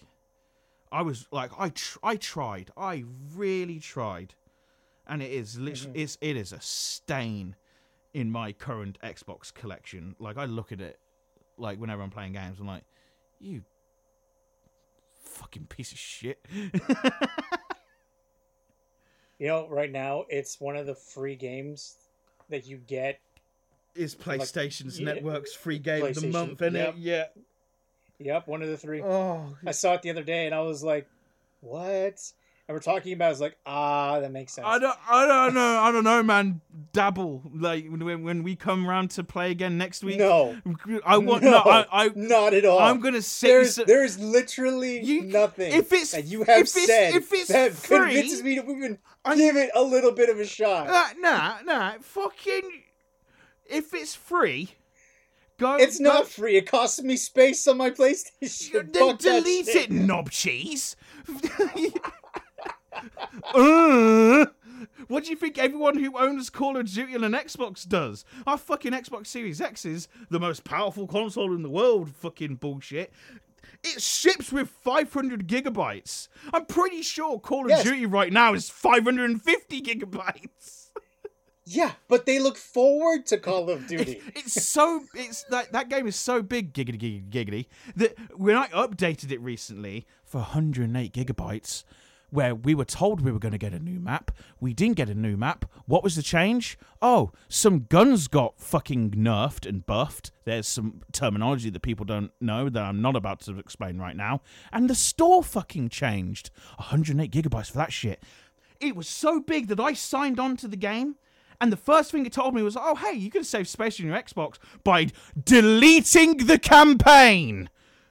tried. I really tried. And it is literally, it is a stain in my current Xbox collection. Like, I look at it, like, whenever I'm playing games, I'm like, you fucking piece of shit. You know, right now, it's one of the free games that you get. Is PlayStation's Network's free game of the month, isn't it? Yeah. Yep, one of the three. Oh. I saw it the other day, and I was like, what? And we're talking about, it's like, that makes sense. I don't know, man. Dabble. Like, when we come around to play again next week. No. Not at all. I'm going to say... There's literally nothing that you have said that free, convinces me to even give it a little bit of a shot. Nah. Fucking... If it's free... It's not free. It costs me space on my PlayStation. Then delete it, knob cheese. What do you think everyone who owns Call of Duty on an Xbox does? Our fucking Xbox Series X is the most powerful console in the world. Fucking bullshit. It ships with 500 gigabytes. I'm pretty sure Call of Duty right now is 550 gigabytes. Yeah, but they look forward to Call of Duty. That game is so big, giggity, that when I updated it recently for 108 gigabytes, where we were told we were going to get a new map. We didn't get a new map. What was the change? Oh, some guns got fucking nerfed and buffed. There's some terminology that people don't know that I'm not about to explain right now. And the store fucking changed. 108 gigabytes for that shit. It was so big that I signed on to the game, and the first thing it told me was, oh, hey, you can save space on your Xbox by deleting the campaign.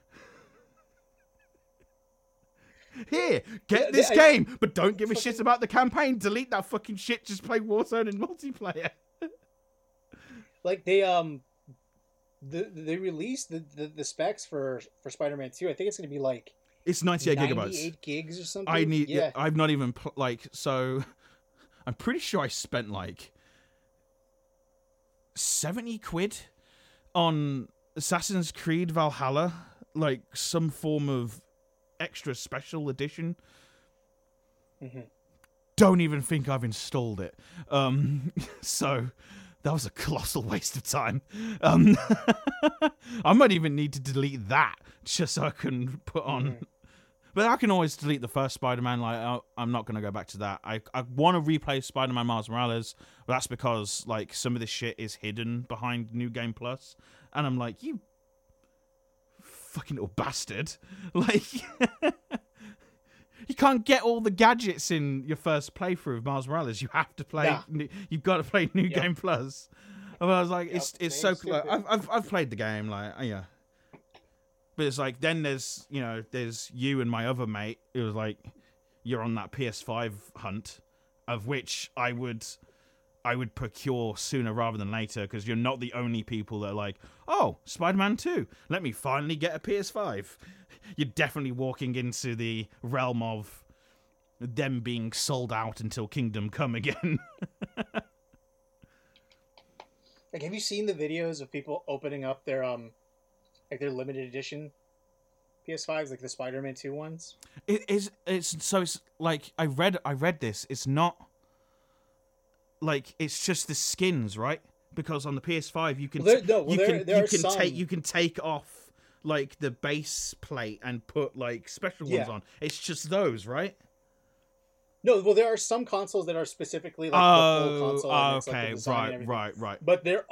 Here, get this game, but don't give a shit about the campaign. Delete that fucking shit. Just play Warzone and multiplayer. Like they released the specs for Spider-Man 2. I think it's going to be like it's 98 gigabytes. 98 gigs or something. I've not even so. I'm pretty sure I spent like 70 quid on Assassin's Creed Valhalla, like some form of extra special edition. Mm-hmm. Don't even think I've installed it. So that was a colossal waste of time. I might even need to delete that just so I can put on. Mm-hmm. But I can always delete the first Spider-Man. Like I'm not going to go back to that. I want to replay Spider-Man Miles Morales, but that's because like some of this shit is hidden behind New Game Plus, and I'm like, you fucking little bastard! Like, you can't get all the gadgets in your first playthrough of Miles Morales. You have to play. Yeah. You've got to play New Game Plus. And I was like, it's so close. I've played the game. Like, yeah. But it's like, then there's you and my other mate. It was like, you're on that PS5 hunt, of which I would procure sooner rather than later, because you're not the only people that are like, oh, Spider-Man 2, let me finally get a PS5. You're definitely walking into the realm of them being sold out until Kingdom Come again. Like, have you seen the videos of people opening up their their limited edition PS5s, like the Spider-Man 2 ones? It's like I read this. It's not like it's just the skins, right? Because on the PS5 you can you can take off like the base plate and put like special ones on. It's just those, right? No, well, there are some consoles that are specifically like the full console. Okay, like right. But there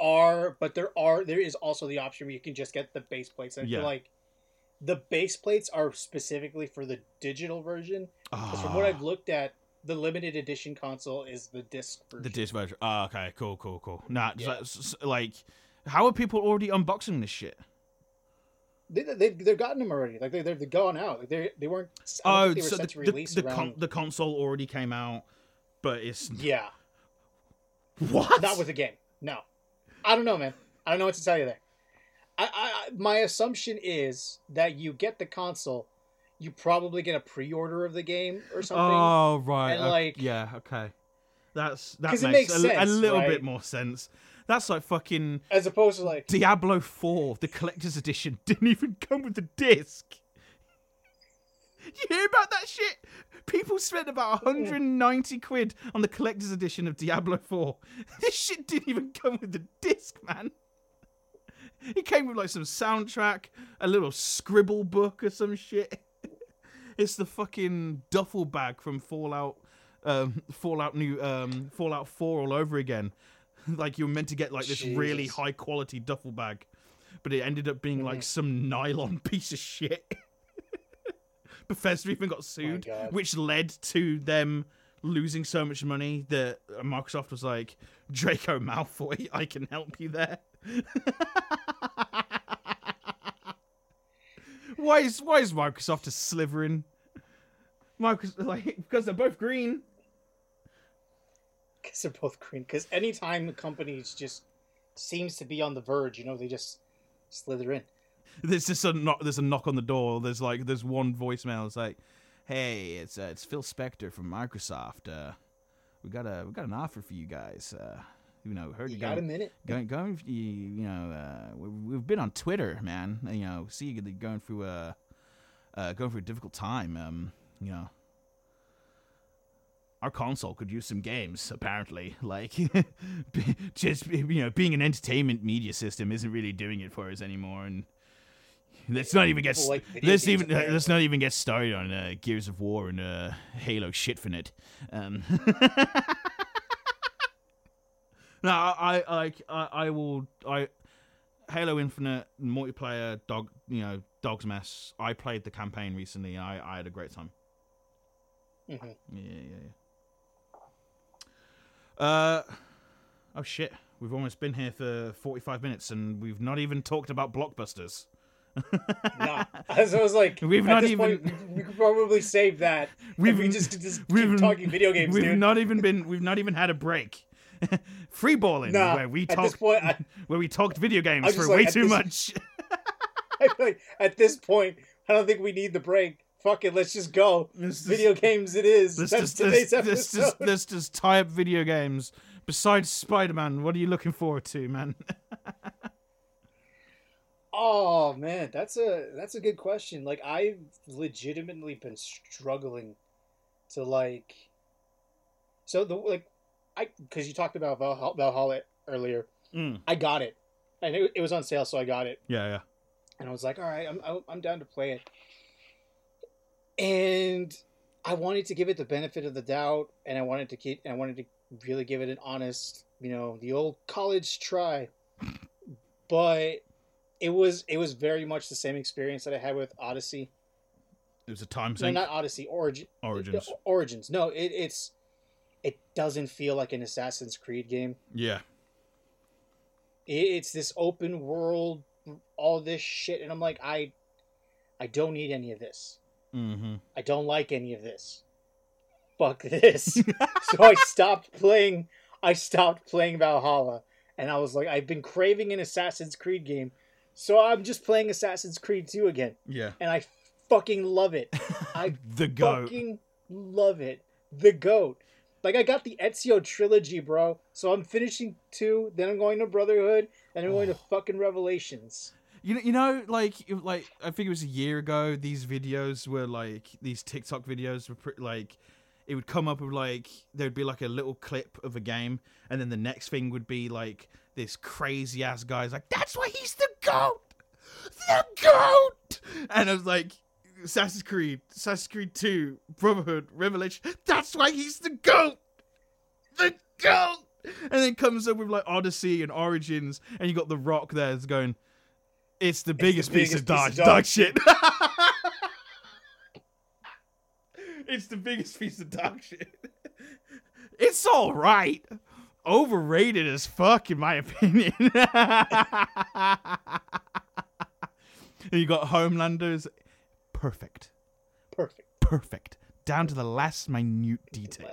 is also the option where you can just get the base plates. And I feel like the base plates are specifically for the digital version. Because from what I've looked at, the limited edition console is the disc version. The disc version. Oh, okay, cool. Nah, like, how are people already unboxing this shit? They've gotten them already. Like they've gone out. Like they weren't. I don't think they were set to release the console already came out, but it's what? Not with the game. No, I don't know, man. I don't know what to tell you there. My assumption is that you get the console, you probably get a pre-order of the game or something. Oh right, and okay. That makes sense, a little right? bit more sense. That's like fucking... As opposed to like... Diablo 4, the collector's edition, didn't even come with the disc. You hear about that shit? People spent about 190 quid on the collector's edition of Diablo 4. This shit didn't even come with the disc, man. It came with like some soundtrack, a little scribble book or some shit. It's the fucking duffel bag from Fallout 4 all over again. Like you were meant to get like this really high quality duffel bag, but it ended up being like some nylon piece of shit. Bethesda even got sued, which led to them losing so much money that Microsoft was like, Draco Malfoy, I can help you there. Why is Microsoft just slithering? Because they're both green. Because they're both green. Because anytime the company just seems to be on the verge, they just slither in. There's just a knock. There's a knock on the door. There's one voicemail. It's like, "Hey, it's Phil Spector from Microsoft. We got an offer for you guys. Heard you got a minute? We've been on Twitter, man. See you going through a difficult time. Our console could use some games, apparently. Like, just being an entertainment media system isn't really doing it for us anymore. And Let's not even get People like video let's games, even apparently. let's not even get started on Gears of War and Halo shit for it. No, I will Halo Infinite multiplayer Dog's Mess. I played the campaign recently. I had a great time. Mm-hmm. Yeah. Oh shit. We've almost been here for 45 minutes and we've not even talked about blockbusters. Nah. As I was like, We've at not this even- point, we could probably save that. We've- We just keep talking video games, We've dude. not even had a break. Freeballing, Nah, where we at this talked point, where we talked video I games was for just way like, at too this- much. I feel like at this point, I don't think we need the break. Fuck it, let's just go. Video games it is. That's today's episode. Let's just tie up video games. Besides Spider-Man, what are you looking forward to, man? Oh man, that's a good question. Like I've legitimately been struggling to like. So because you talked about Valhalla earlier, I got it, and it was on sale, so I got it, Yeah. and I was like, all right, I'm down to play it, and I wanted to give it the benefit of the doubt, and I wanted to really give it an honest, the old college try, but. It was very much the same experience that I had with Odyssey. It was a time No, sink. not Odyssey. Origins. Origins. No, it doesn't feel like an Assassin's Creed game. Yeah. It's this open world, all this shit, and I'm like, I don't need any of this. Mm-hmm. I don't like any of this. Fuck this. So I stopped playing Valhalla, and I was like, I've been craving an Assassin's Creed game. So I'm just playing Assassin's Creed 2 again. Yeah. And I fucking love it. I The GOAT. fucking love it. The GOAT. Like, I got the Ezio trilogy, bro. So I'm finishing 2, then I'm going to Brotherhood, and I'm going to fucking Revelations. You know, like I think it was a year ago. These videos were like these TikTok videos were like. It would come up with like there'd be like a little clip of a game, and then the next thing would be like this crazy ass guy's like, "That's why he's the GOAT, the GOAT," and I was like, Assassin's Creed 2, Brotherhood, Revelation. That's why he's the GOAT, the GOAT, and then comes up with like Odyssey and Origins, and you got The Rock there going, "It's the biggest piece of dog shit." It's the biggest piece of dog shit. It's all right. Overrated as fuck, in my opinion. And you got Homelanders. Perfect. Down to the last minute detail.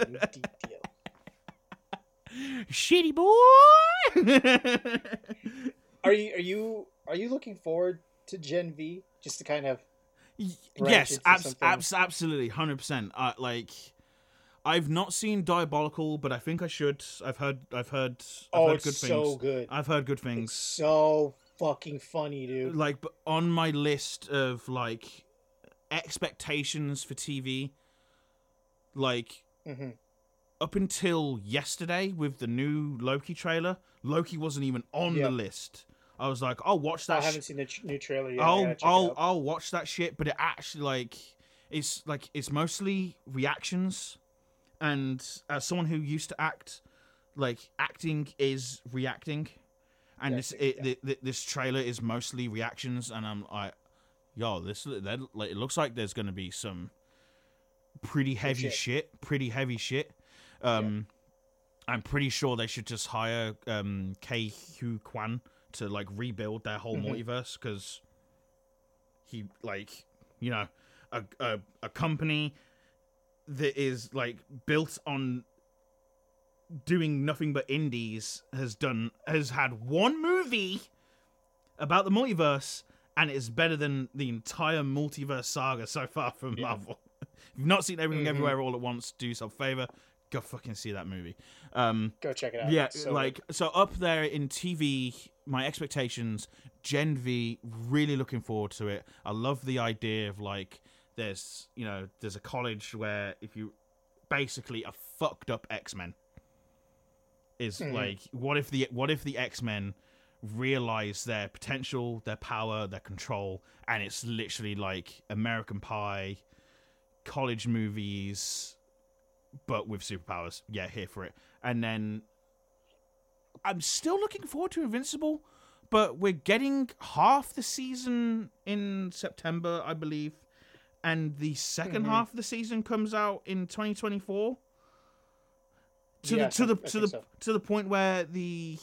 Shitty boy. Are you looking forward to Gen V? Just to kind of branch Yes, into something? absolutely, 100%. Like, I've not seen Diabolical, but I think I should. I've heard it's good things. so good. I've heard good things. It's so fucking funny, dude. Like, but on my list of like expectations for TV, like up until yesterday with the new Loki trailer, Loki wasn't even on the list. I was like, I'll watch that. I haven't seen the new trailer yet. I gotta check it out. I'll watch that shit. But it actually it's mostly reactions, and as someone who used to act, like acting is reacting, and this trailer is mostly reactions, and I'm like, yo, it looks like there's gonna be some pretty heavy shit. I'm pretty sure they should just hire Kei Hu Kwan to like rebuild their whole multiverse, because he, like, you know, a company that is like built on doing nothing but indies has had one movie about the multiverse, and it's better than the entire multiverse saga so far from Marvel. If you've not seen Everything Everywhere All at Once, do yourself a favor, go fucking see that movie. Go check it out. Yeah, So like, so up there in TV, my expectations, Gen V, really looking forward to it. I love the idea of like, there's a college where if you basically a fucked up X-Men is like, what if the X-Men realize their potential, their power, their control, and it's literally like American Pie, college movies, but with superpowers. Yeah, here for it. And then I'm still looking forward to Invincible, but we're getting half the season in September, I believe, and the second half of the season comes out in 2024. To the point where the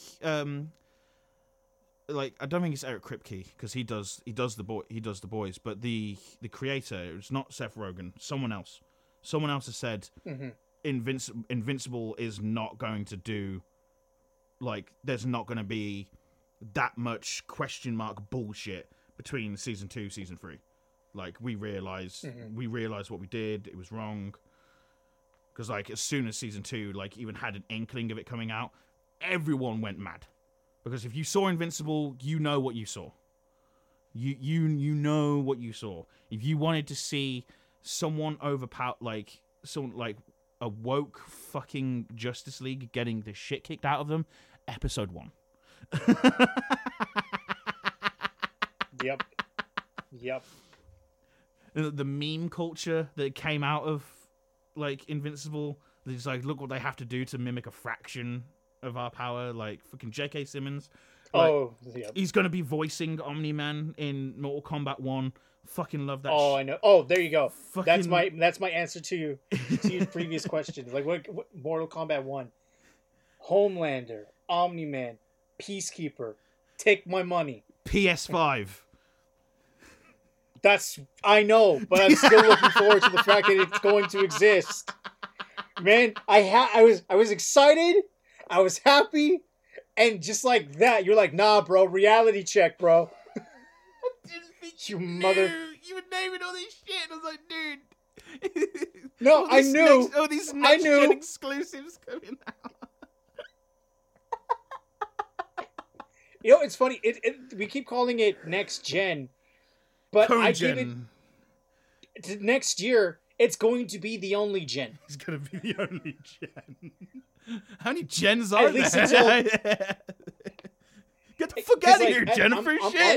like, I don't think it's Eric Kripke because he does the boys, but the creator, it's not Seth Rogen, someone else has said Invincible is not going to do, like, there's not going to be that much question mark bullshit between season 2 season 3. Like, we realized what we did, it was wrong. Because, like, as soon as season 2, like, even had an inkling of it coming out, everyone went mad. Because if you saw Invincible, you know what you saw. You know what you saw. If you wanted to see someone overpower, like, someone like a woke fucking Justice League getting the shit kicked out of them, episode 1. Yep. The meme culture that came out of, like, Invincible, it's like, look what they have to do to mimic a fraction of our power. Like, fucking J.K. Simmons. Like, he's going to be voicing Omni-Man in Mortal Kombat 1. Fucking love that. Oh, I know. Oh, there you go. Fucking... That's my answer to your previous question. Like, what Mortal Kombat 1? Homelander, Omni-Man, Peacekeeper, take my money. PS5. I know, but I'm still looking forward to the fact that it's going to exist. Man, I was excited, I was happy, and just like that, you're like, nah, bro, reality check, bro. You mother. You were naming all this shit, and I was like, dude. No, I knew. These next gen exclusives coming out. You know, it's funny. We keep calling it next gen. But I give it to next year. It's going to be the only gen. It's going to be the only gen. How many gens are At least there? Until... Get the fuck out of here, Jennifer.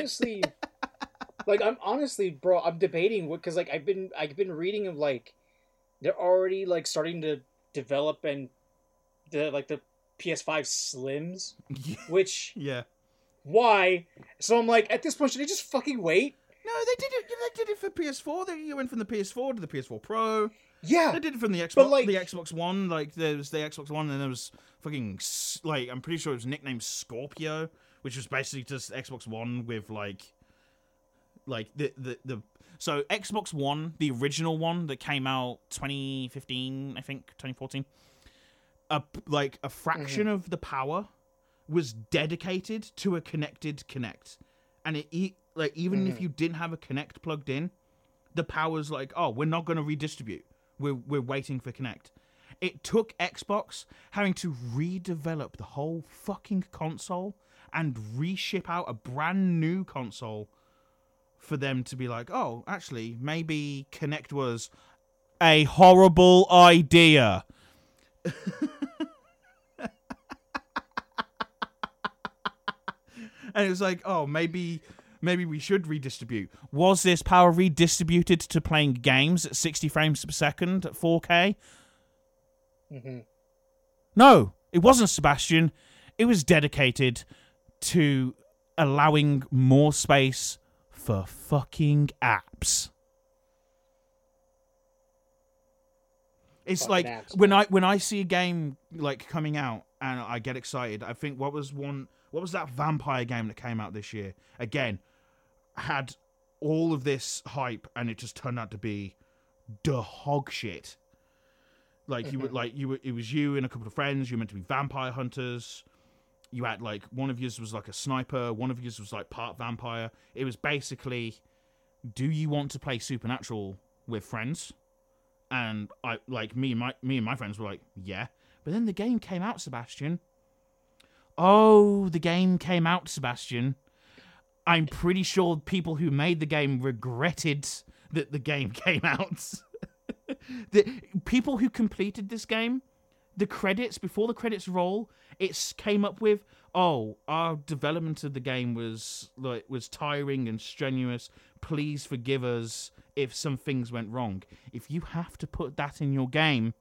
I'm honestly, bro. I'm debating because, like, I've been reading of, like, they're already, like, starting to develop and the PS5 Slims, which why? So I'm like, at this point, should I just fucking wait? No, they did it. They did it for PS4. You went from the PS4 to the PS4 Pro. Yeah, they did it from the Xbox. Like, the Xbox One. Like, there was the Xbox One, and there was fucking, like, I'm pretty sure it was nicknamed Scorpio, which was basically just Xbox One with like the. So Xbox One, the original one that came out 2015, I think 2014. A fraction of the power was dedicated to a connected Kinect, and even if you didn't have a Kinect plugged in, the power's like, oh, we're not going to redistribute. We're waiting for Kinect. It took Xbox having to redevelop the whole fucking console and reship out a brand new console for them to be like, oh, actually, maybe Kinect was a horrible idea. And it was like, oh, maybe we should redistribute. Was this power redistributed to playing games at 60 frames per second at 4K? Mm-hmm. No, it wasn't, Sebastian. It was dedicated to allowing more space for fucking apps. It's fucking like apps, when I see a game like coming out and I get excited. I think what was that vampire game that came out this year? Again, had all of this hype and it just turned out to be the hog shit. Like it was you and a couple of friends. You were meant to be vampire hunters. You had like one of yours was like a sniper. One of yours was like part vampire. It was basically, do you want to play Supernatural with friends? And I like me and my friends were like, yeah. But then the game came out, Sebastian. Oh, the game came out, Sebastian. I'm pretty sure people who made the game regretted that the game came out. The people who completed this game the credits, before the credits roll, it came up with, oh, our development of the game was tiring and strenuous. Please forgive us if some things went wrong. If you have to put that in your game,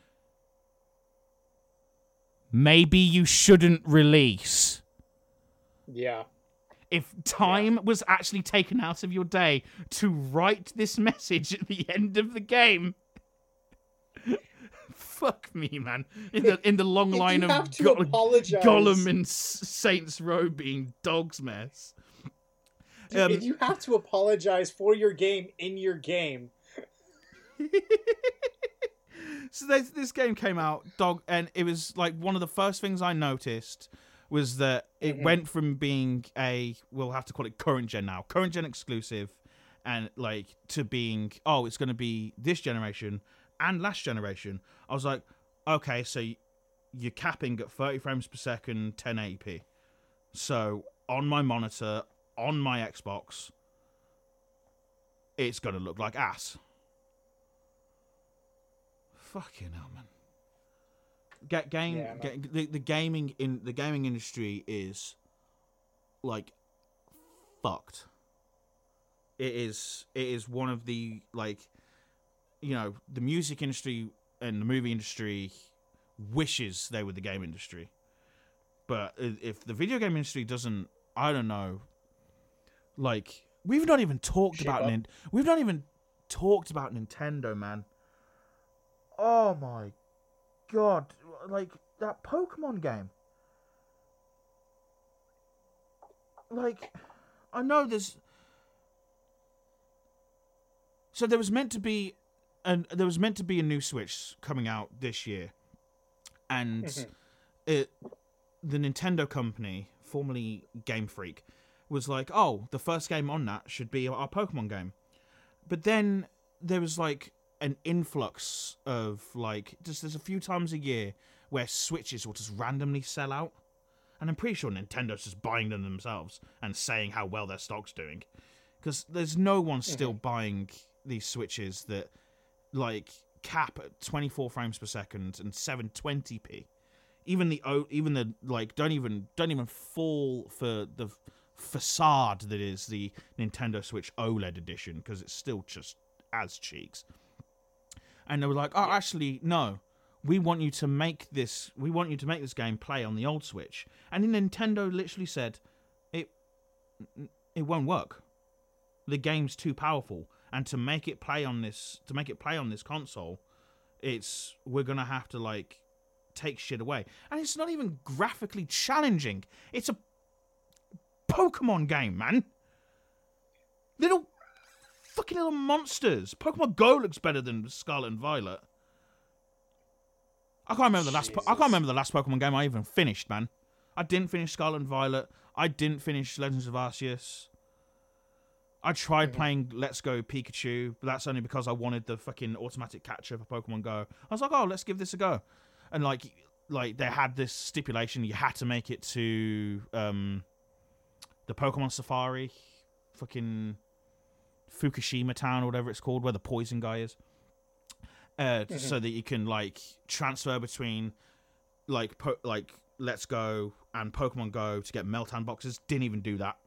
maybe you shouldn't release. Yeah. If time was actually taken out of your day to write this message at the end of the game, fuck me, man. In the long line of Gollum and Saints Row being dog's mess. Dude, if you have to apologize for your game in your game. So this game came out, and it was like one of the first things I noticed was that it went from being we'll have to call it current gen now, current gen exclusive, and like to being, oh, it's going to be this generation and last generation. I was like, okay, so you're capping at 30 frames per second, 1080p. So on my monitor, on my Xbox, it's going to look like ass. Fucking hell, man. The gaming industry is like fucked. It is one of the, like, you know, the music industry and the movie industry wishes they were the game industry. But if the video game industry doesn't, I don't know, like, we've not even talked about Nintendo, man. Oh my god, like that Pokemon game. Like, I know there's, so there was meant to be a new Switch coming out this year, and the Nintendo company, formerly Game Freak, was like, oh, the first game on that should be our Pokemon game. But then there was like an influx of, like, just there's a few times a year where Switches will just randomly sell out, and I'm pretty sure Nintendo's just buying them themselves and saying how well their stock's doing, because there's no one still buying these Switches that like cap at 24 frames per second and 720p. Even the like don't even fall for the facade that is the Nintendo Switch OLED edition, because it's still just as cheeks. And they were like, oh, actually, no. We want you to make this game play on the old Switch. And then Nintendo literally said, it won't work. The game's too powerful. And to make it play on this console, we're gonna have to, like, take shit away. And it's not even graphically challenging. It's a Pokemon game, man. Fucking little monsters. Pokemon Go looks better than Scarlet and Violet. I can't remember the last Pokemon game I even finished, man. I didn't finish Scarlet and Violet. I didn't finish Legends of Arceus. I tried playing Let's Go Pikachu, but that's only because I wanted the fucking automatic catcher for Pokemon Go. I was like, oh, let's give this a go. And like they had this stipulation, you had to make it to the Pokemon Safari, fucking Fukushima Town or whatever it's called, where the poison guy is, so that you can, like, transfer between like Let's Go and Pokemon Go to get Meltan boxes. Didn't even do that,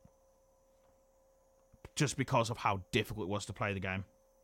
just because of how difficult it was to play the game.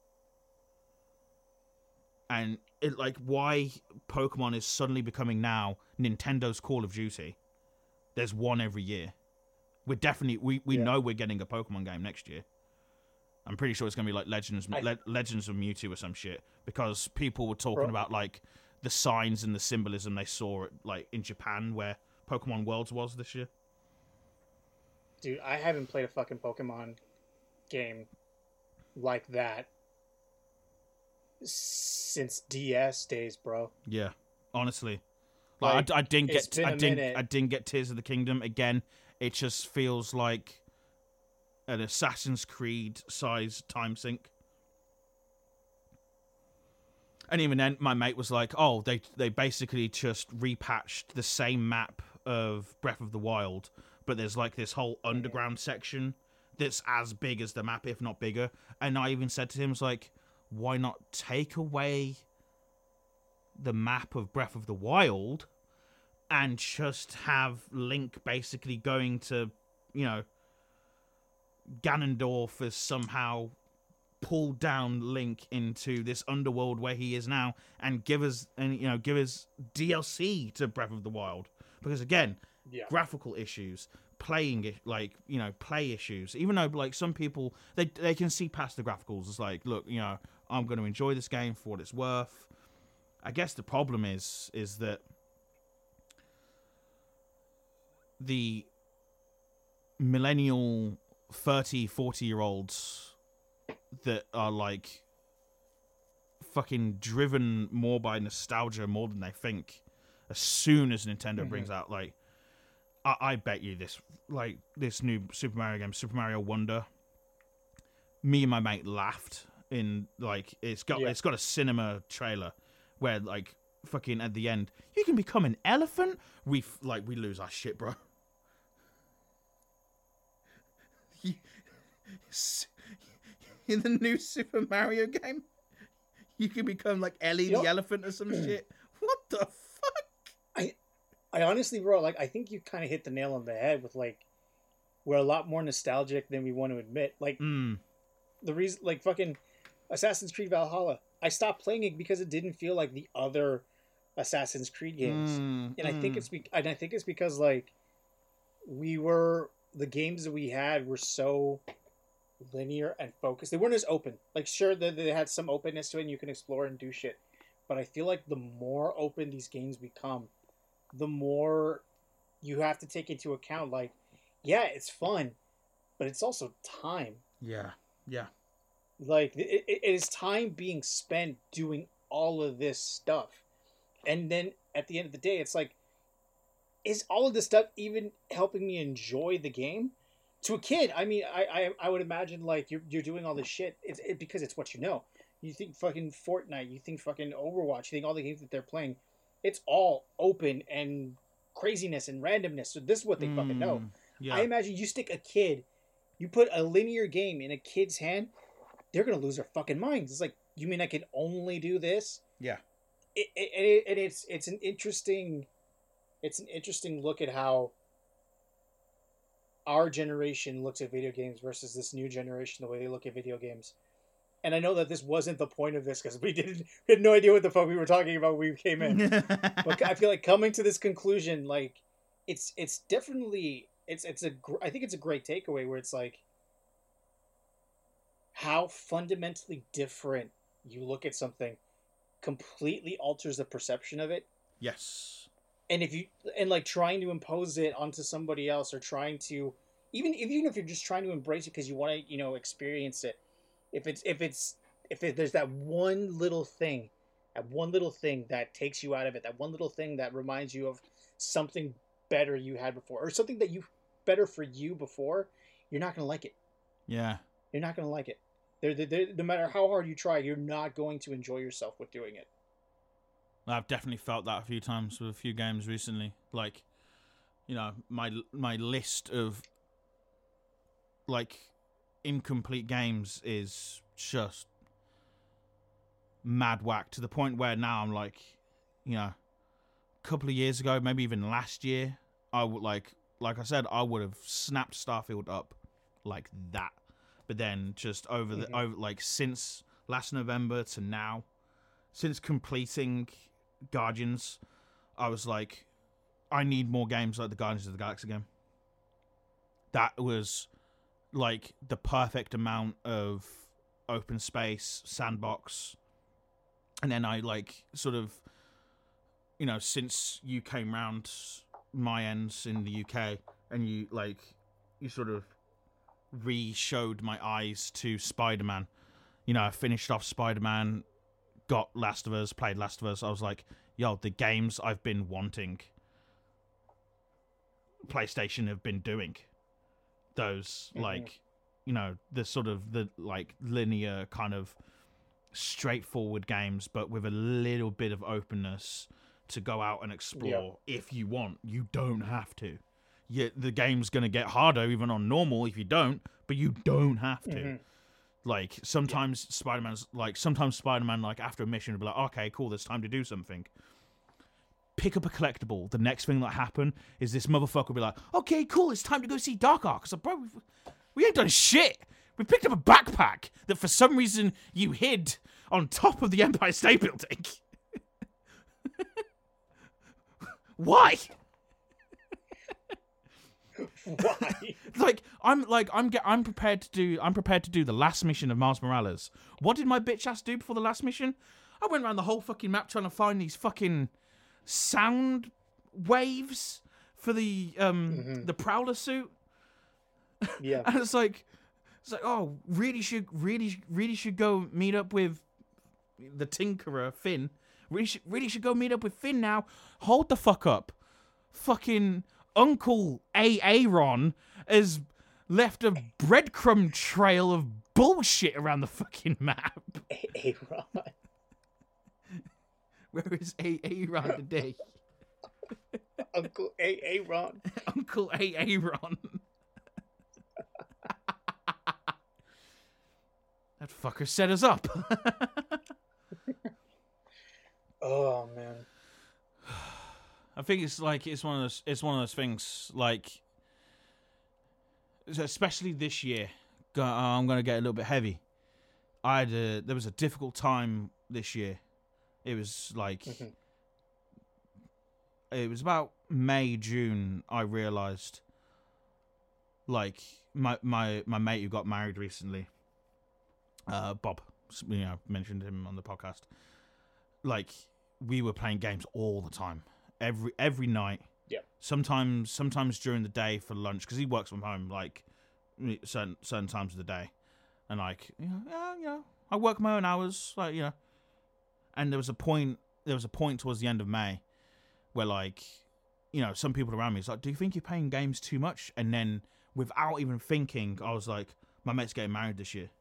And it, like, why Pokemon is suddenly becoming now Nintendo's Call of Duty. There's one every year. We're definitely we know we're getting a Pokemon game next year. I'm pretty sure it's going to be like Legends of Mewtwo or some shit, because people were talking about, like, the signs and the symbolism they saw at, like, in Japan where Pokemon Worlds was this year. Dude, I haven't played a fucking Pokemon game like that since DS days, bro. Yeah, honestly. Like, I didn't get Tears of the Kingdom again. It just feels like an Assassin's Creed size time sink. And even then, my mate was like, oh, they basically just repatched the same map of Breath of the Wild, but there's, like, this whole underground section that's as big as the map, if not bigger. And I even said to him, it's like, why not take away the map of Breath of the Wild and just have Link basically going to, you know, Ganondorf has somehow pulled down Link into this underworld where he is now, and give us DLC to Breath of the Wild, because again, graphical issues, play issues. Even though like some people they can see past the graphicals, it's like, look, you know, I'm going to enjoy this game for what it's worth. I guess the problem is that the millennial 30, 40-year-olds that are like fucking driven more by nostalgia more than they think, as soon as Nintendo brings out, like, I bet you this new Super Mario game, Super Mario Wonder, me and my mate laughed in, like, it's got a cinema trailer where, like, fucking at the end, you can become an elephant. We lose our shit, bro. In the new Super Mario game, you can become like Ellie the elephant or some shit. What the fuck? I honestly, bro, like, I think you kind of hit the nail on the head with, like, we're a lot more nostalgic than we want to admit. Like, the reason, like, fucking Assassin's Creed Valhalla, I stopped playing it because it didn't feel like the other Assassin's Creed games, and I think it's because like the games that we had were so linear and focused. They weren't as open. Like, sure, they had some openness to it and you can explore and do shit, but I feel like the more open these games become, the more you have to take into account, like, yeah, it's fun, but it's also time. Yeah. Like, it is time being spent doing all of this stuff. And then at the end of the day, it's like, is all of this stuff even helping me enjoy the game? To a kid, I mean, I would imagine, like, you're doing all this shit because it's what you know. You think fucking Fortnite, you think fucking Overwatch, you think all the games that they're playing, it's all open and craziness and randomness. So this is what they fucking know. Yeah. I imagine you stick a kid, you put a linear game in a kid's hand, they're gonna lose their fucking minds. It's like, you mean I can only do this? Yeah. It's an interesting look at how our generation looks at video games versus this new generation, the way they look at video games. And I know that this wasn't the point of this, because we had no idea what the fuck we were talking about when we came in. But I feel like coming to this conclusion, like, it's definitely I think it's a great takeaway, where it's like how fundamentally different you look at something completely alters the perception of it. Yes. And like trying to impose it onto somebody else, or trying to even if you're just trying to embrace it because you want to, you know, experience it. If there's that one little thing that takes you out of it, that one little thing that reminds you of something better you had before, or something that you better for you before, you're not gonna like it. Yeah. You're not gonna like it. No matter how hard you try, you're not going to enjoy yourself with doing it. I've definitely felt that a few times with a few games recently. Like, you know, my list of, like, incomplete games is just mad whack, to the point where now I'm like, you know, a couple of years ago, maybe even last year, I would like I said, I would have snapped Starfield up like that. But then just over since last November to now, since completing Guardians, I was like, I need more games like the Guardians of the Galaxy game. That was like the perfect amount of open space, sandbox. And then I, like, sort of, you know, since you came round my ends in the UK, and you sort of re-showed my eyes to Spider-Man. You know, I finished off Spider-Man, got Last of Us, played Last of Us. I was like, yo, the games I've been wanting, PlayStation have been doing. Those, like, you know, the sort of, the, like, linear kind of straightforward games, but with a little bit of openness to go out and explore if you want. You don't have to. The game's going to get harder even on normal if you don't, but you don't have to. Like sometimes Spider-Man, like after a mission, will be like, okay, cool, there's time to do something. Pick up a collectible. The next thing that happen is this motherfucker will be like, okay, cool, it's time to go see Doc Ock. So, bro, we ain't done shit. We picked up a backpack that for some reason you hid on top of the Empire State Building. Why? Why? I'm prepared to do the last mission of Miles Morales. What did my bitch ass do before the last mission? I went around the whole fucking map trying to find these fucking sound waves for the Prowler suit. Yeah. And it's like, oh, really should go meet up with the Tinkerer, Finn. Really should go meet up with Finn now. Hold the fuck up. Fucking Uncle Aaron has left a breadcrumb trail of bullshit around the fucking map. Aaron. Where is Aaron today? Uncle Aaron. Uncle Aaron. That fucker set us up. Oh man. I think it's one of those things, like, especially this year. I'm gonna get a little bit heavy. There was a difficult time this year. It was like it was about May, June. I realized, like, my mate who got married recently, Bob, mentioned him on the podcast. Like, we were playing games all the time. Every night. Yeah. Sometimes during the day for lunch, because he works from home, like certain times of the day, and like I work my own hours, like And there was a point towards the end of May, where like some people around me was like, "Do you think you're playing games too much?" And then without even thinking, I was like, "My mate's getting married this year.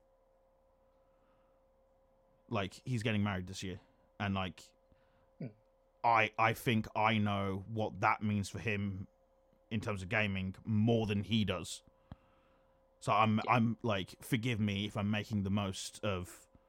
Like he's getting married this year, and like." I think I know what that means for him in terms of gaming more than he does. So I'm like, forgive me if I'm making the most of,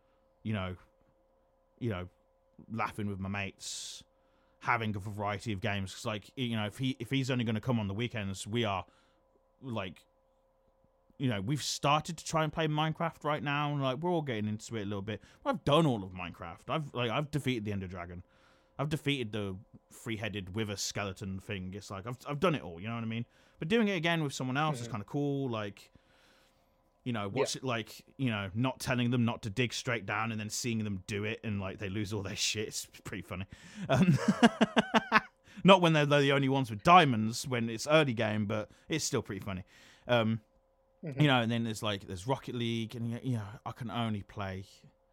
laughing with my mates, having a variety of games. Cause like, if he's only going to come on the weekends, we are like, we've started to try and play Minecraft right now, and like we're all getting into it a little bit. I've done all of Minecraft. I've defeated the Ender Dragon. I've defeated the three-headed wither skeleton thing. It's like I've done it all, you know what I mean? But doing it again with someone else is kind of cool. Like, what's it like? Not telling them not to dig straight down and then seeing them do it and like they lose all their shit. It's pretty funny. Not when they're the only ones with diamonds when it's early game, but it's still pretty funny. And then there's Rocket League, and I can only play.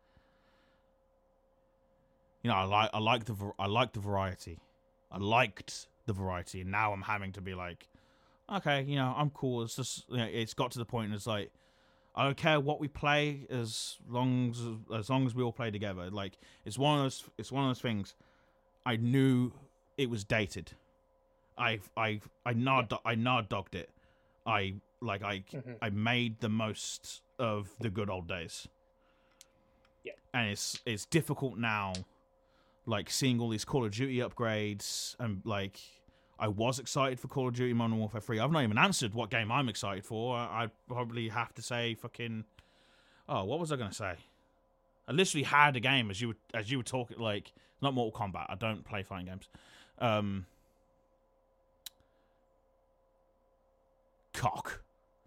I like the variety. I liked the variety, and now I'm having to be like, okay, I'm cool. It's just it's got to the point. It's like I don't care what we play as long as we all play together. Like it's one of those things. I knew it was dated. I nod dogged it. I made the most of the good old days. Yeah, and it's difficult now. Like, seeing all these Call of Duty upgrades, and, like, I was excited for Call of Duty Modern Warfare 3. I've not even answered what game I'm excited for. I'd probably have to say fucking... Oh, what was I going to say? I literally had a game as you were talking, like, not Mortal Kombat. I don't play fighting games. Cock.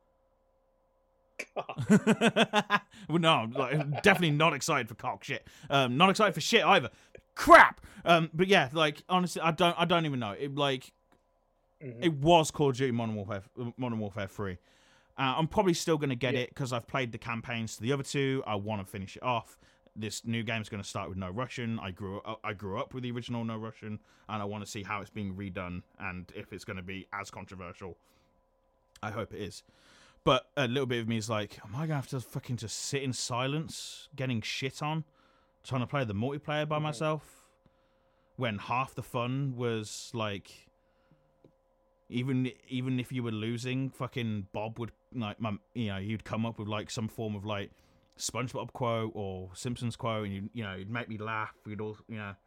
Well, no, like, definitely not excited for cock shit. Not excited for shit either. Crap. But yeah, like honestly, I don't even know. It like it was Call of Duty Modern Warfare 3. I'm probably still gonna get it because I've played the campaigns to the other two. I want to finish it off. This new game's gonna start with No Russian. I grew up with the original No Russian, and I want to see how it's being redone and if it's gonna be as controversial. I hope it is. But a little bit of me is like, am I going to have to fucking just sit in silence, getting shit on, trying to play the multiplayer by myself, when half the fun was, like, even if you were losing, fucking Bob would, like, you'd come up with, like, some form of, like, SpongeBob quote or Simpsons quote, and you'd make me laugh. You'd all,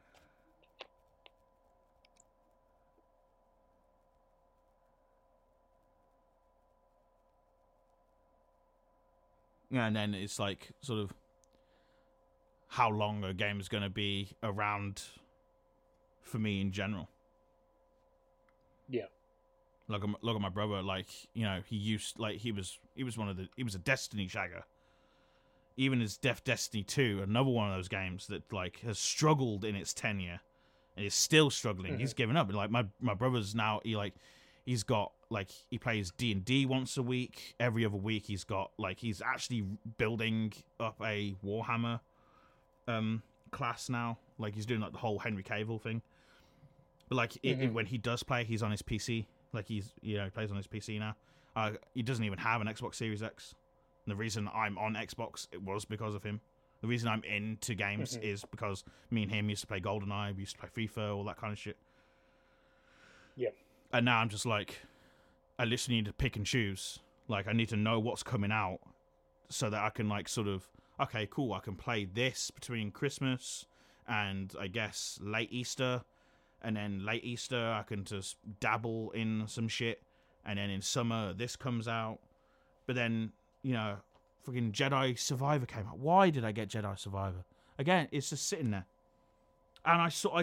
and then it's like sort of how long a game is going to be around for me in general. Yeah. Look at my brother. Like, he was a Destiny shagger. Even his Destiny 2, another one of those games that like has struggled in its tenure and is still struggling. Mm-hmm. He's given up. Like my brother's now he's got like he plays D&D once a week. Every other week he's actually building up a Warhammer class now. Like he's doing like the whole Henry Cavill thing. But like when he does play, he's on his PC. Like he plays on his PC now. He doesn't even have an Xbox Series X. And the reason I'm on Xbox, it was because of him. The reason I'm into games is because me and him used to play GoldenEye, we used to play FIFA, all that kind of shit. Yeah. And now I'm just like, I literally need to pick and choose. Like, I need to know what's coming out so that I can, like, sort of, okay, cool, I can play this between Christmas and, I guess, late Easter. And then late Easter, I can just dabble in some shit. And then in summer, this comes out. But then, fucking Jedi Survivor came out. Why did I get Jedi Survivor? Again, it's just sitting there. And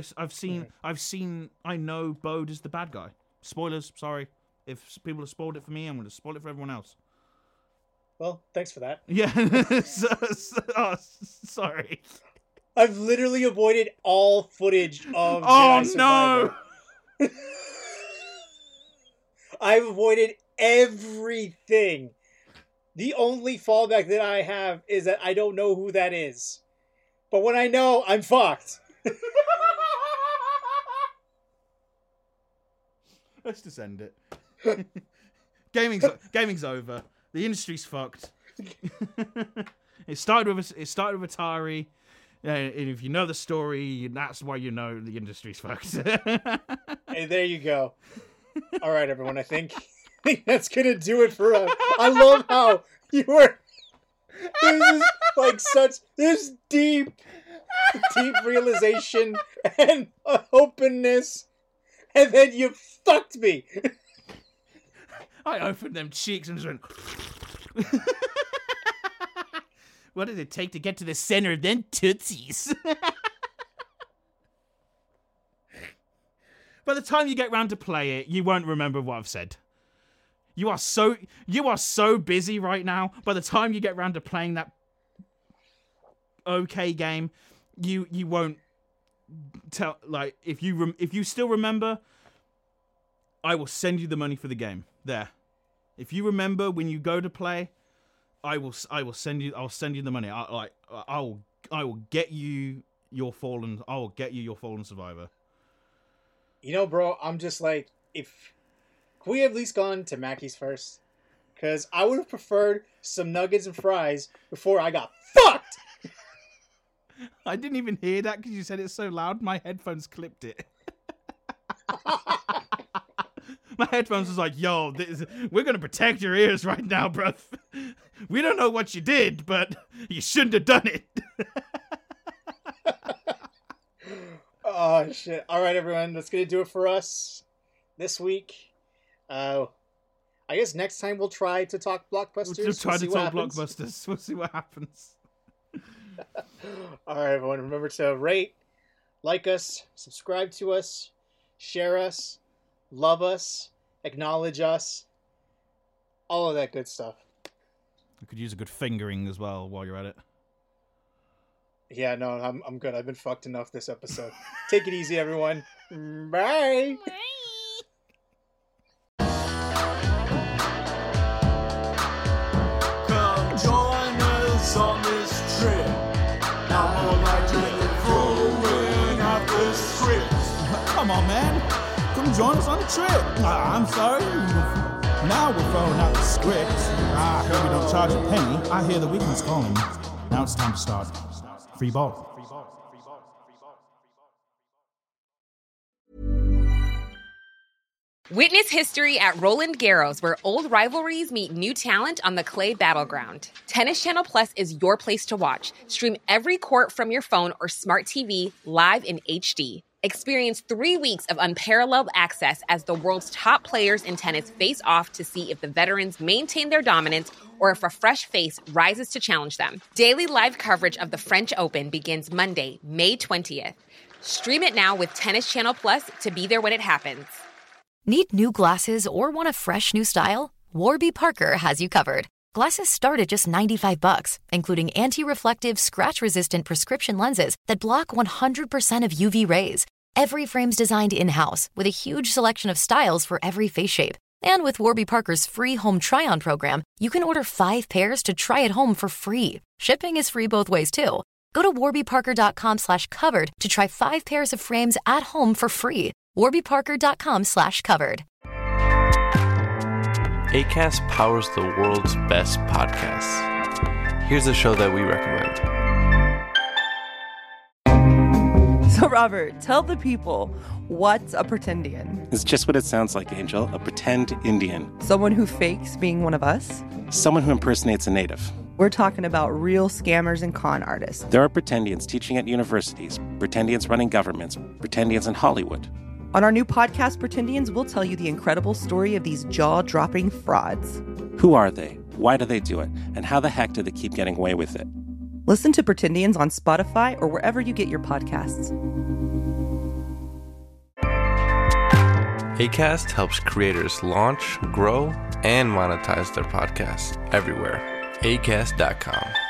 I know Bode is the bad guy. Spoilers, sorry. If people have spoiled it for me, I'm going to spoil it for everyone else. Well, thanks for that. Yeah. Sorry. I've literally avoided all footage of Jedi Survivor. No! I've avoided everything. The only fallback that I have is that I don't know who that is. But when I know, I'm fucked. Let's just end it. Gaming's over. The industry's fucked. It started with Atari. And if you know the story, that's why you know the industry's fucked. Hey, there you go. All right, everyone. I think that's gonna do it for us. I love how you were. This is like this deep realization and openness, and then you fucked me. I opened them cheeks and just went. What did it take to get to the center? Then tootsies. By the time you get round to play it, you won't remember what I've said. You are so busy right now. By the time you get round to playing that okay game, you won't tell. Like if you still remember, I will send you the money for the game. There. If you remember when you go to play, I will send you the money. I will get you your fallen survivor. Bro, I'm just like, could we have at least gone to Mackey's first? Because I would have preferred some nuggets and fries before I got fucked! I didn't even hear that because you said it so loud, my headphones clipped it. My headphones was like, yo, we're going to protect your ears right now, bruv. We don't know what you did, but you shouldn't have done it. Oh, shit. All right, everyone. That's going to do it for us this week. I guess next time we'll try to talk blockbusters. We'll try to talk blockbusters. We'll see what happens. All right, everyone. Remember to rate, like us, subscribe to us, share us, love us, acknowledge us, all of that good stuff. I could use a good fingering as well while you're at it. Yeah, no, I'm good. I've been fucked enough this episode. Take it easy, everyone. Bye. Come join us on this trip. Now more like throwing out the script. Come on, man. Come join us on the trip. I'm sorry. Now we're throwing out the script. I heard we don't charge a penny. I hear the weekend's calling. Now it's time to start. Free ball. Witness history at Roland Garros, where old rivalries meet new talent on the clay battleground. Tennis Channel Plus is your place to watch. Stream every court from your phone or smart TV live in HD. Experience 3 weeks of unparalleled access as the world's top players in tennis face off to see if the veterans maintain their dominance or if a fresh face rises to challenge them. Daily live coverage of the French Open begins Monday, May 20th. Stream it now with Tennis Channel Plus to be there when it happens. Need new glasses or want a fresh new style? Warby Parker has you covered. Glasses start at just $95, including anti-reflective, scratch-resistant prescription lenses that block 100% of UV rays. Every frame's designed in-house with a huge selection of styles for every face shape. And with Warby Parker's free home try-on program, you can order 5 pairs to try at home for free. Shipping is free both ways, too. Go to warbyparker.com/covered to try 5 pairs of frames at home for free. warbyparker.com/covered. Acast powers the world's best podcasts. Here's a show that we recommend. So, Robert, tell the people, what's a pretendian? It's just what it sounds like, Angel. A pretend Indian. Someone who fakes being one of us? Someone who impersonates a native. We're talking about real scammers and con artists. There are pretendians teaching at universities, pretendians running governments, pretendians in Hollywood. On our new podcast, Pretendians, we'll tell you the incredible story of these jaw-dropping frauds. Who are they? Why do they do it? And how the heck do they keep getting away with it? Listen to Pretendians on Spotify or wherever you get your podcasts. Acast helps creators launch, grow, and monetize their podcasts everywhere. Acast.com.